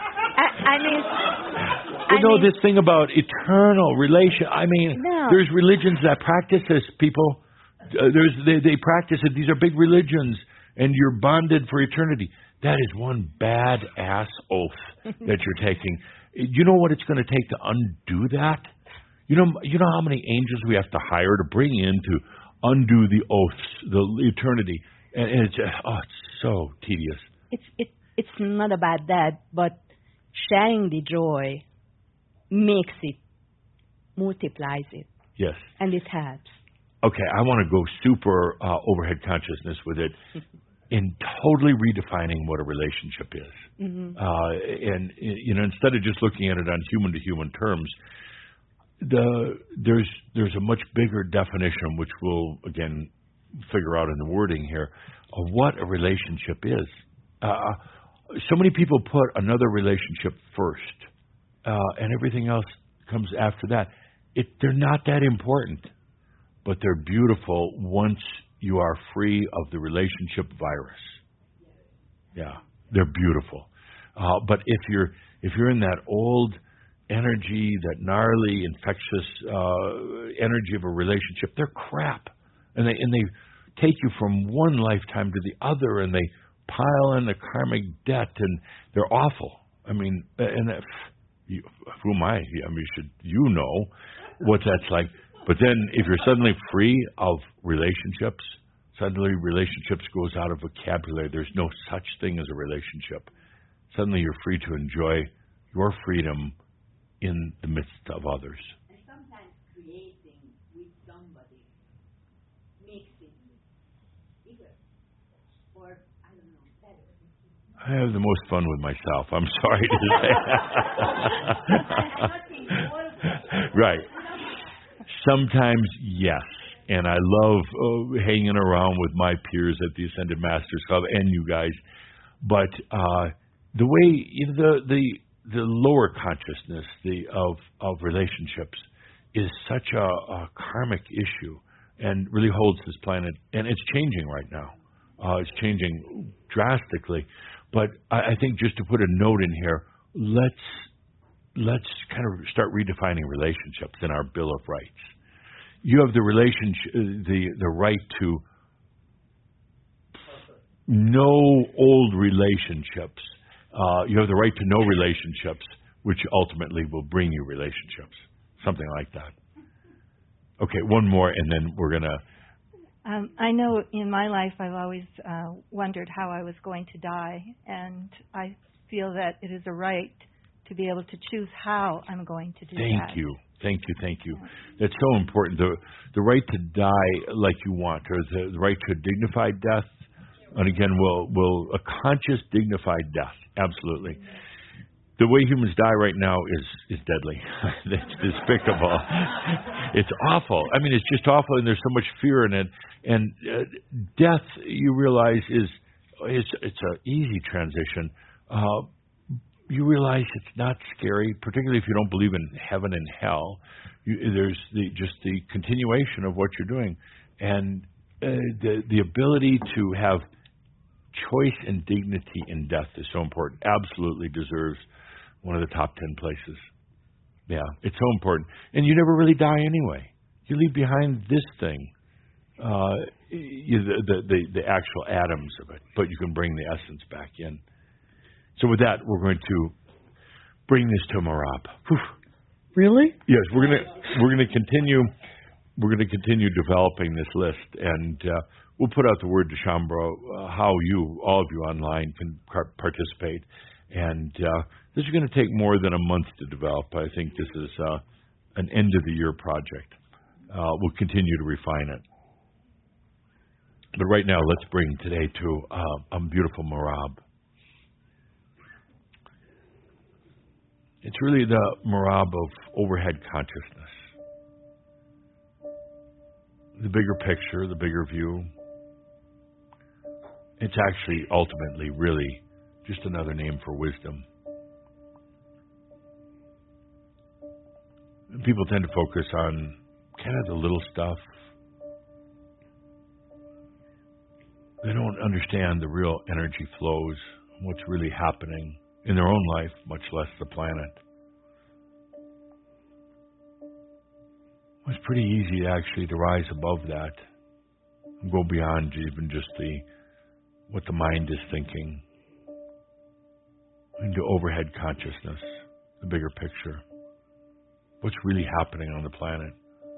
This thing about eternal relation. There's religions that practice this, people. They practice it. These are big religions, and you're bonded for eternity. That is one bad-ass oath that you're taking. You know what it's going to take to undo that? You know how many angels we have to hire to bring in to undo the oaths, the eternity, and it's so tedious. It's not about that, but sharing the joy makes it, multiplies it. Yes. And it helps. Okay, I want to go super overhead consciousness with it in totally redefining what a relationship is. And instead of just looking at it on human-to-human terms, there's a much bigger definition, which we'll, again, figure out in the wording here, of what a relationship is. So many people put another relationship first, and everything else comes after that. They're not that important, but they're beautiful once you are free of the relationship virus. Yeah, they're beautiful. But if you're in that old energy, that gnarly, infectious energy of a relationship, they're crap, and they take you from one lifetime to the other, and they pile in the karmic debt, and they're awful. Who am I? You know what that's like. But then if you're suddenly free of relationships, suddenly relationships goes out of vocabulary. There's no such thing as a relationship. Suddenly you're free to enjoy your freedom in the midst of others. And sometimes creating with somebody makes it bigger, or I don't know, better. I have the most fun with myself. I'm sorry to say. Right. Sometimes, yes. And I love hanging around with my peers at the Ascended Masters Club and you guys. But the way, the lower consciousness of relationships is such a karmic issue and really holds this planet. And it's changing right now. It's changing drastically. But I think just to put a note in here, let's kind of start redefining relationships in our Bill of Rights. You have the right to know old relationships. You have the right to know relationships, which ultimately will bring you relationships. Something like that. Okay, one more, and then we're going to... I know in my life I've always wondered how I was going to die, and I feel that it is a right to be able to choose how I'm going to do that. Thank you. That's so important. The right to die like you want, or the right to a dignified death. And again, a conscious, dignified death. Absolutely. The way humans die right now is deadly. It's despicable. It's awful. It's just awful, and there's so much fear in it. And death, you realize, it's an easy transition. You realize it's not scary, particularly if you don't believe in heaven and hell. There's just the continuation of what you're doing, and the ability to have choice and dignity in death is so important. Absolutely deserves one of the top 10 places. Yeah, it's so important, and you never really die anyway. You leave behind this thing, the actual atoms of it, but you can bring the essence back in. So with that, we're going to bring this to Merab. Whew. Really? Yes, we're going to continue. We're going to continue developing this list, and we'll put out the word to Shaumbra how all of you online can participate. And this is going to take more than a month to develop. I think this is an end of the year project. We'll continue to refine it. But right now, let's bring today to a beautiful Merab. It's really the Merab of overhead consciousness. The bigger picture, the bigger view. It's actually ultimately really just another name for wisdom. People tend to focus on kind of the little stuff. They don't understand the real energy flows, what's really happening in their own life, much less the planet. It's pretty easy actually to rise above that and go beyond even just what the mind is thinking into overhead consciousness, the bigger picture. What's really happening on the planet?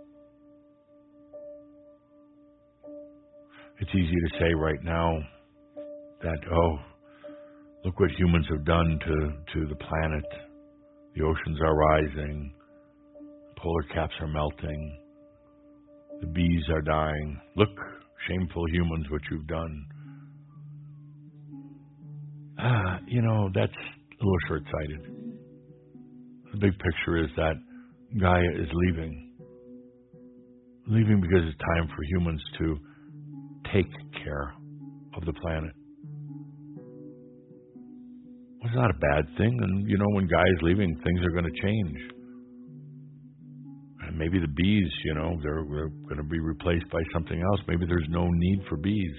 It's easy to say right now that, oh, look what humans have done to the planet. The oceans are rising. Polar caps are melting. The bees are dying. Look, shameful humans, what you've done. That's a little short-sighted. The big picture is that Gaia is leaving. Leaving because it's time for humans to take care of the planet. It's not a bad thing, and when Gaia is leaving, things are going to change. And maybe the bees, they're going to be replaced by something else. Maybe there's no need for bees.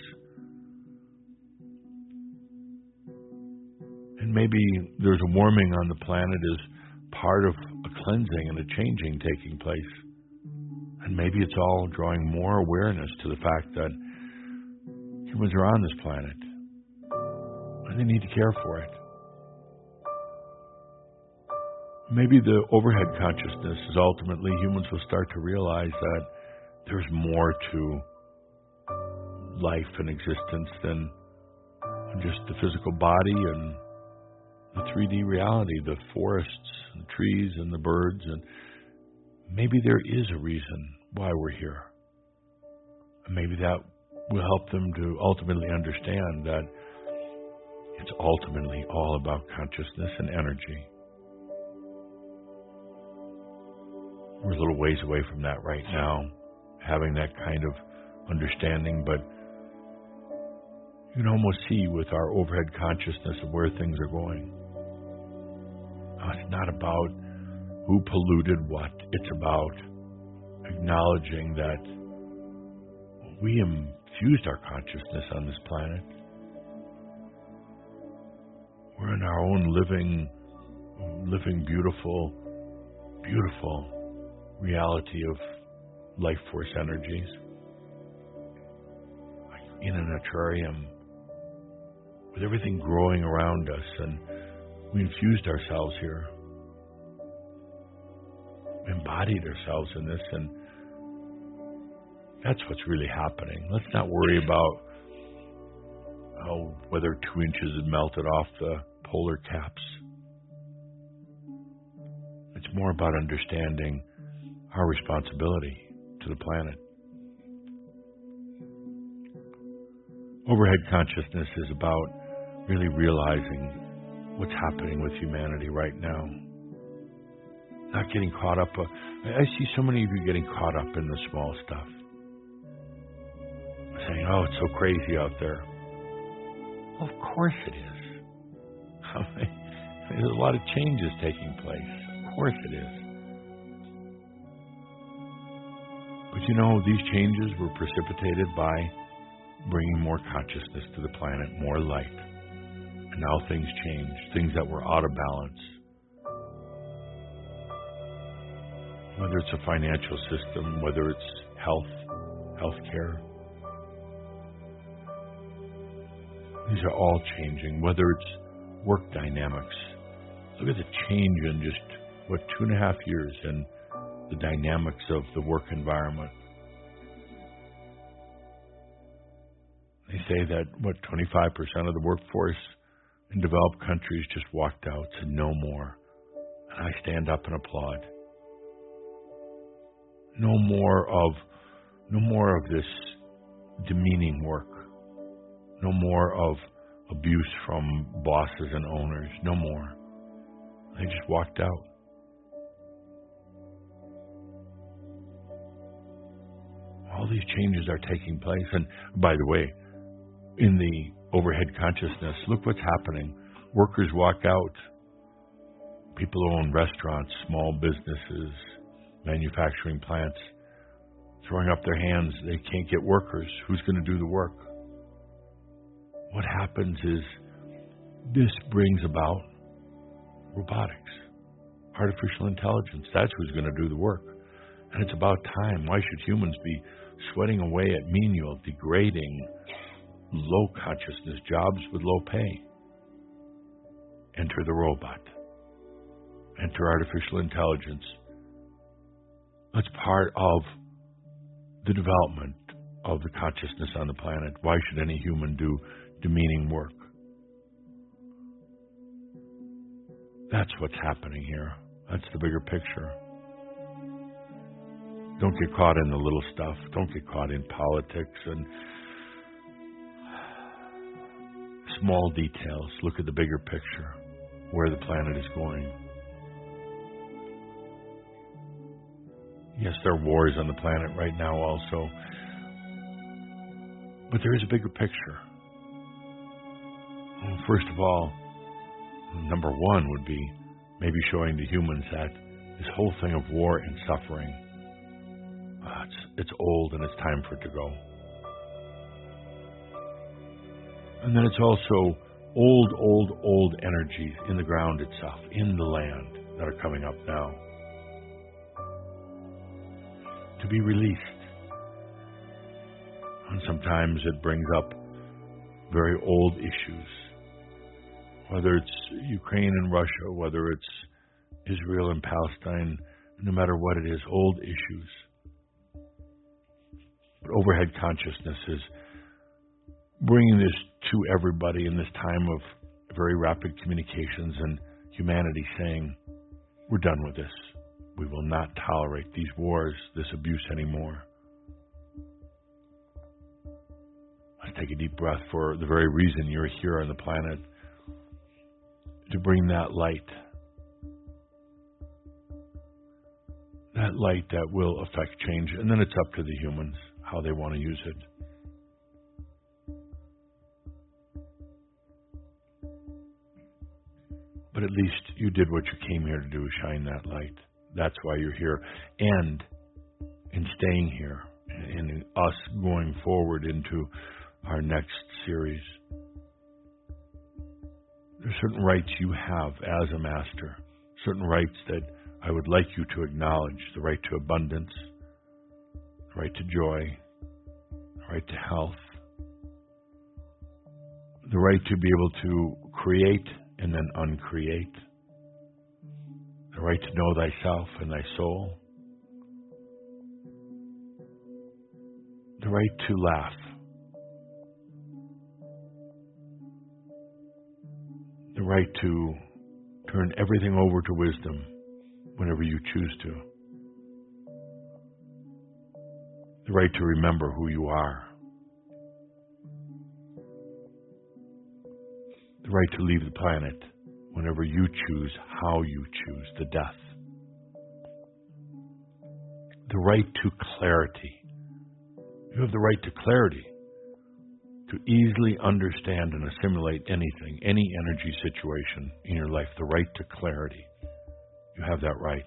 And maybe there's a warming on the planet as part of a cleansing and a changing taking place. And maybe it's all drawing more awareness to the fact that humans are on this planet and they need to care for it. Maybe the overhead consciousness is ultimately humans will start to realize that there's more to life and existence than just the physical body and the 3D reality, the forests and trees and the birds, and maybe there is a reason why we're here. And maybe that will help them to ultimately understand that it's ultimately all about consciousness and energy. We're a little ways away from that right now, having that kind of understanding, but you can almost see with our overhead consciousness of where things are going. It's not about who polluted what. It's about acknowledging that we infused our consciousness on this planet. We're in our own living, beautiful reality of life force energies. Like in an terrarium with everything growing around us, and we infused ourselves here, embodied ourselves in this, and that's what's really happening. Let's not worry about whether 2 inches had melted off the polar caps. It's more about understanding our responsibility to the planet. Overhead consciousness is about really realizing what's happening with humanity right now. Not getting caught up. I see so many of you getting caught up in the small stuff. Saying, oh, it's so crazy out there. Well, of course it is. There's a lot of changes taking place. Of course it is. But these changes were precipitated by bringing more consciousness to the planet, more light. And now things change, things that were out of balance. Whether it's a financial system, whether it's healthcare. These are all changing, whether it's work dynamics. Look at the change in just, 2.5 years in the dynamics of the work environment. They say that, 25% of the workforce in developed countries just walked out, said no more. And I stand up and applaud. No more of this demeaning work. No more of abuse from bosses and owners. No more. They just walked out. All these changes are taking place. And by the way, in the overhead consciousness, look what's happening. Workers walk out. People who own restaurants, small businesses, manufacturing plants throwing up their hands. They can't get workers. Who's going to do the work? What happens is this brings about robotics, artificial intelligence. That's who's going to do the work. And it's about time. Why should humans be sweating away at menial, degrading, low consciousness jobs with low pay? Enter the robot. Enter artificial intelligence. That's part of the development of the consciousness on the planet. Why should any human do demeaning work? That's what's happening here. That's the bigger picture. Don't get caught in the little stuff. Don't get caught in politics and small details. Look at the bigger picture, where the planet is going. Yes, there are wars on the planet right now also, but there is a bigger picture. Well, first of all, number one would be maybe showing the humans that this whole thing of war and suffering, it's old and it's time for it to go. And then it's also old energies in the ground itself, in the land, that are coming up now, to be released. And sometimes it brings up very old issues, whether it's Ukraine and Russia, whether it's Israel and Palestine, no matter what it is, old issues. But overhead consciousness is bringing this to everybody in this time of very rapid communications and humanity saying, we're done with this. We will not tolerate these wars, this abuse anymore. Let's take a deep breath for the very reason you're here on the planet, to bring that light. That light that will affect change. And then it's up to the humans how they want to use it. But at least you did what you came here to do, shine that light. That's why you're here. And in staying here, in us going forward into our next series, there's certain rights you have as a master, certain rights that I would like you to acknowledge: the right to abundance, the right to joy, the right to health, the right to be able to create and then uncreate, the right to know thyself and thy soul, the right to laugh, the right to turn everything over to wisdom whenever you choose to, the right to remember who you are, the right to leave the planet whenever you choose, how you choose, the death, the right to clarity. You have the right to clarity, to easily understand and assimilate anything, any energy situation in your life, the right to clarity. You have that right.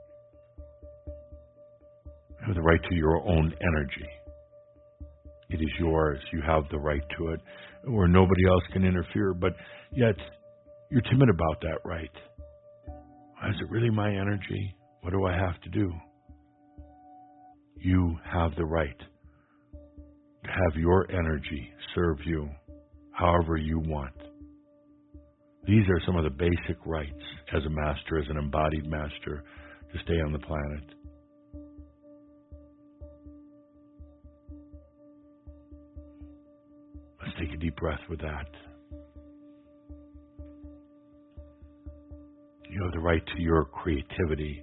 You have the right to your own energy. It is yours. You have the right to it, where nobody else can interfere, but yet you're timid about that right. Is it really my energy? What do I have to do? You have the right to have your energy serve you however you want. These are some of the basic rights as a master, as an embodied master, to stay on the planet. Let's take a deep breath with that. You have the right to your creativity,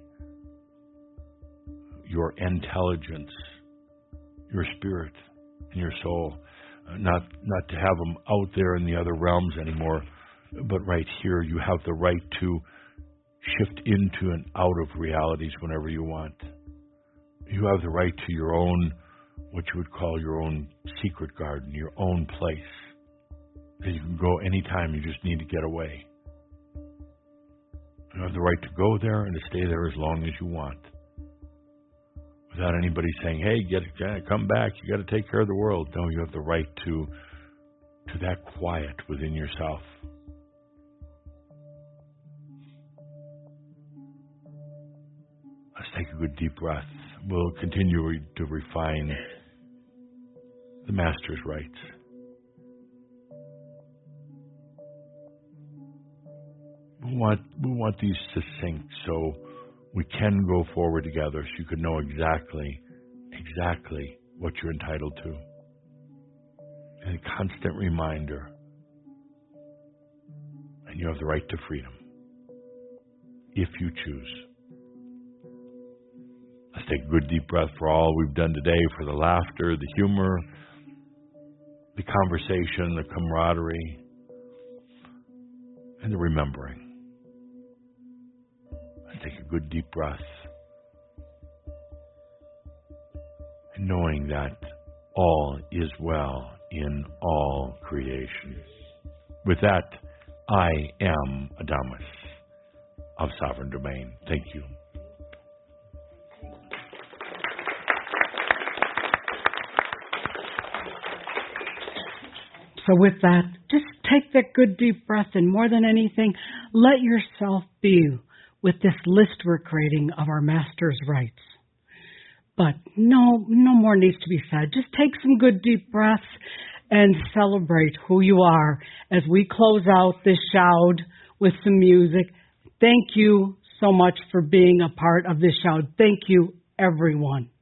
your intelligence, your spirit, and your soul. Not to have them out there in the other realms anymore, but right here you have the right to shift into and out of realities whenever you want. You have the right to your own, what you would call your own secret garden, your own place. That you can go anytime you just need to get away. You have the right to go there and to stay there as long as you want, without anybody saying, hey, come back, you got to take care of the world. No, you have the right to that quiet within yourself. Let's take a good deep breath. We'll continue to refine the Master's rights. We want these succinct so we can go forward together, so you can know exactly what you're entitled to. And a constant reminder. And you have the right to freedom, if you choose. Let's take a good deep breath for all we've done today, for the laughter, the humor, the conversation, the camaraderie, and the remembering. Let's take a good deep breath. And knowing that all is well in all creation. With that, I am Adamus of Sovereign Domain. Thank you. So with that, just take that good deep breath, and more than anything, let yourself be with this list we're creating of our Master's rights. But no more needs to be said. Just take some good deep breaths and celebrate who you are as we close out this shout with some music. Thank you so much for being a part of this shout. Thank you, everyone.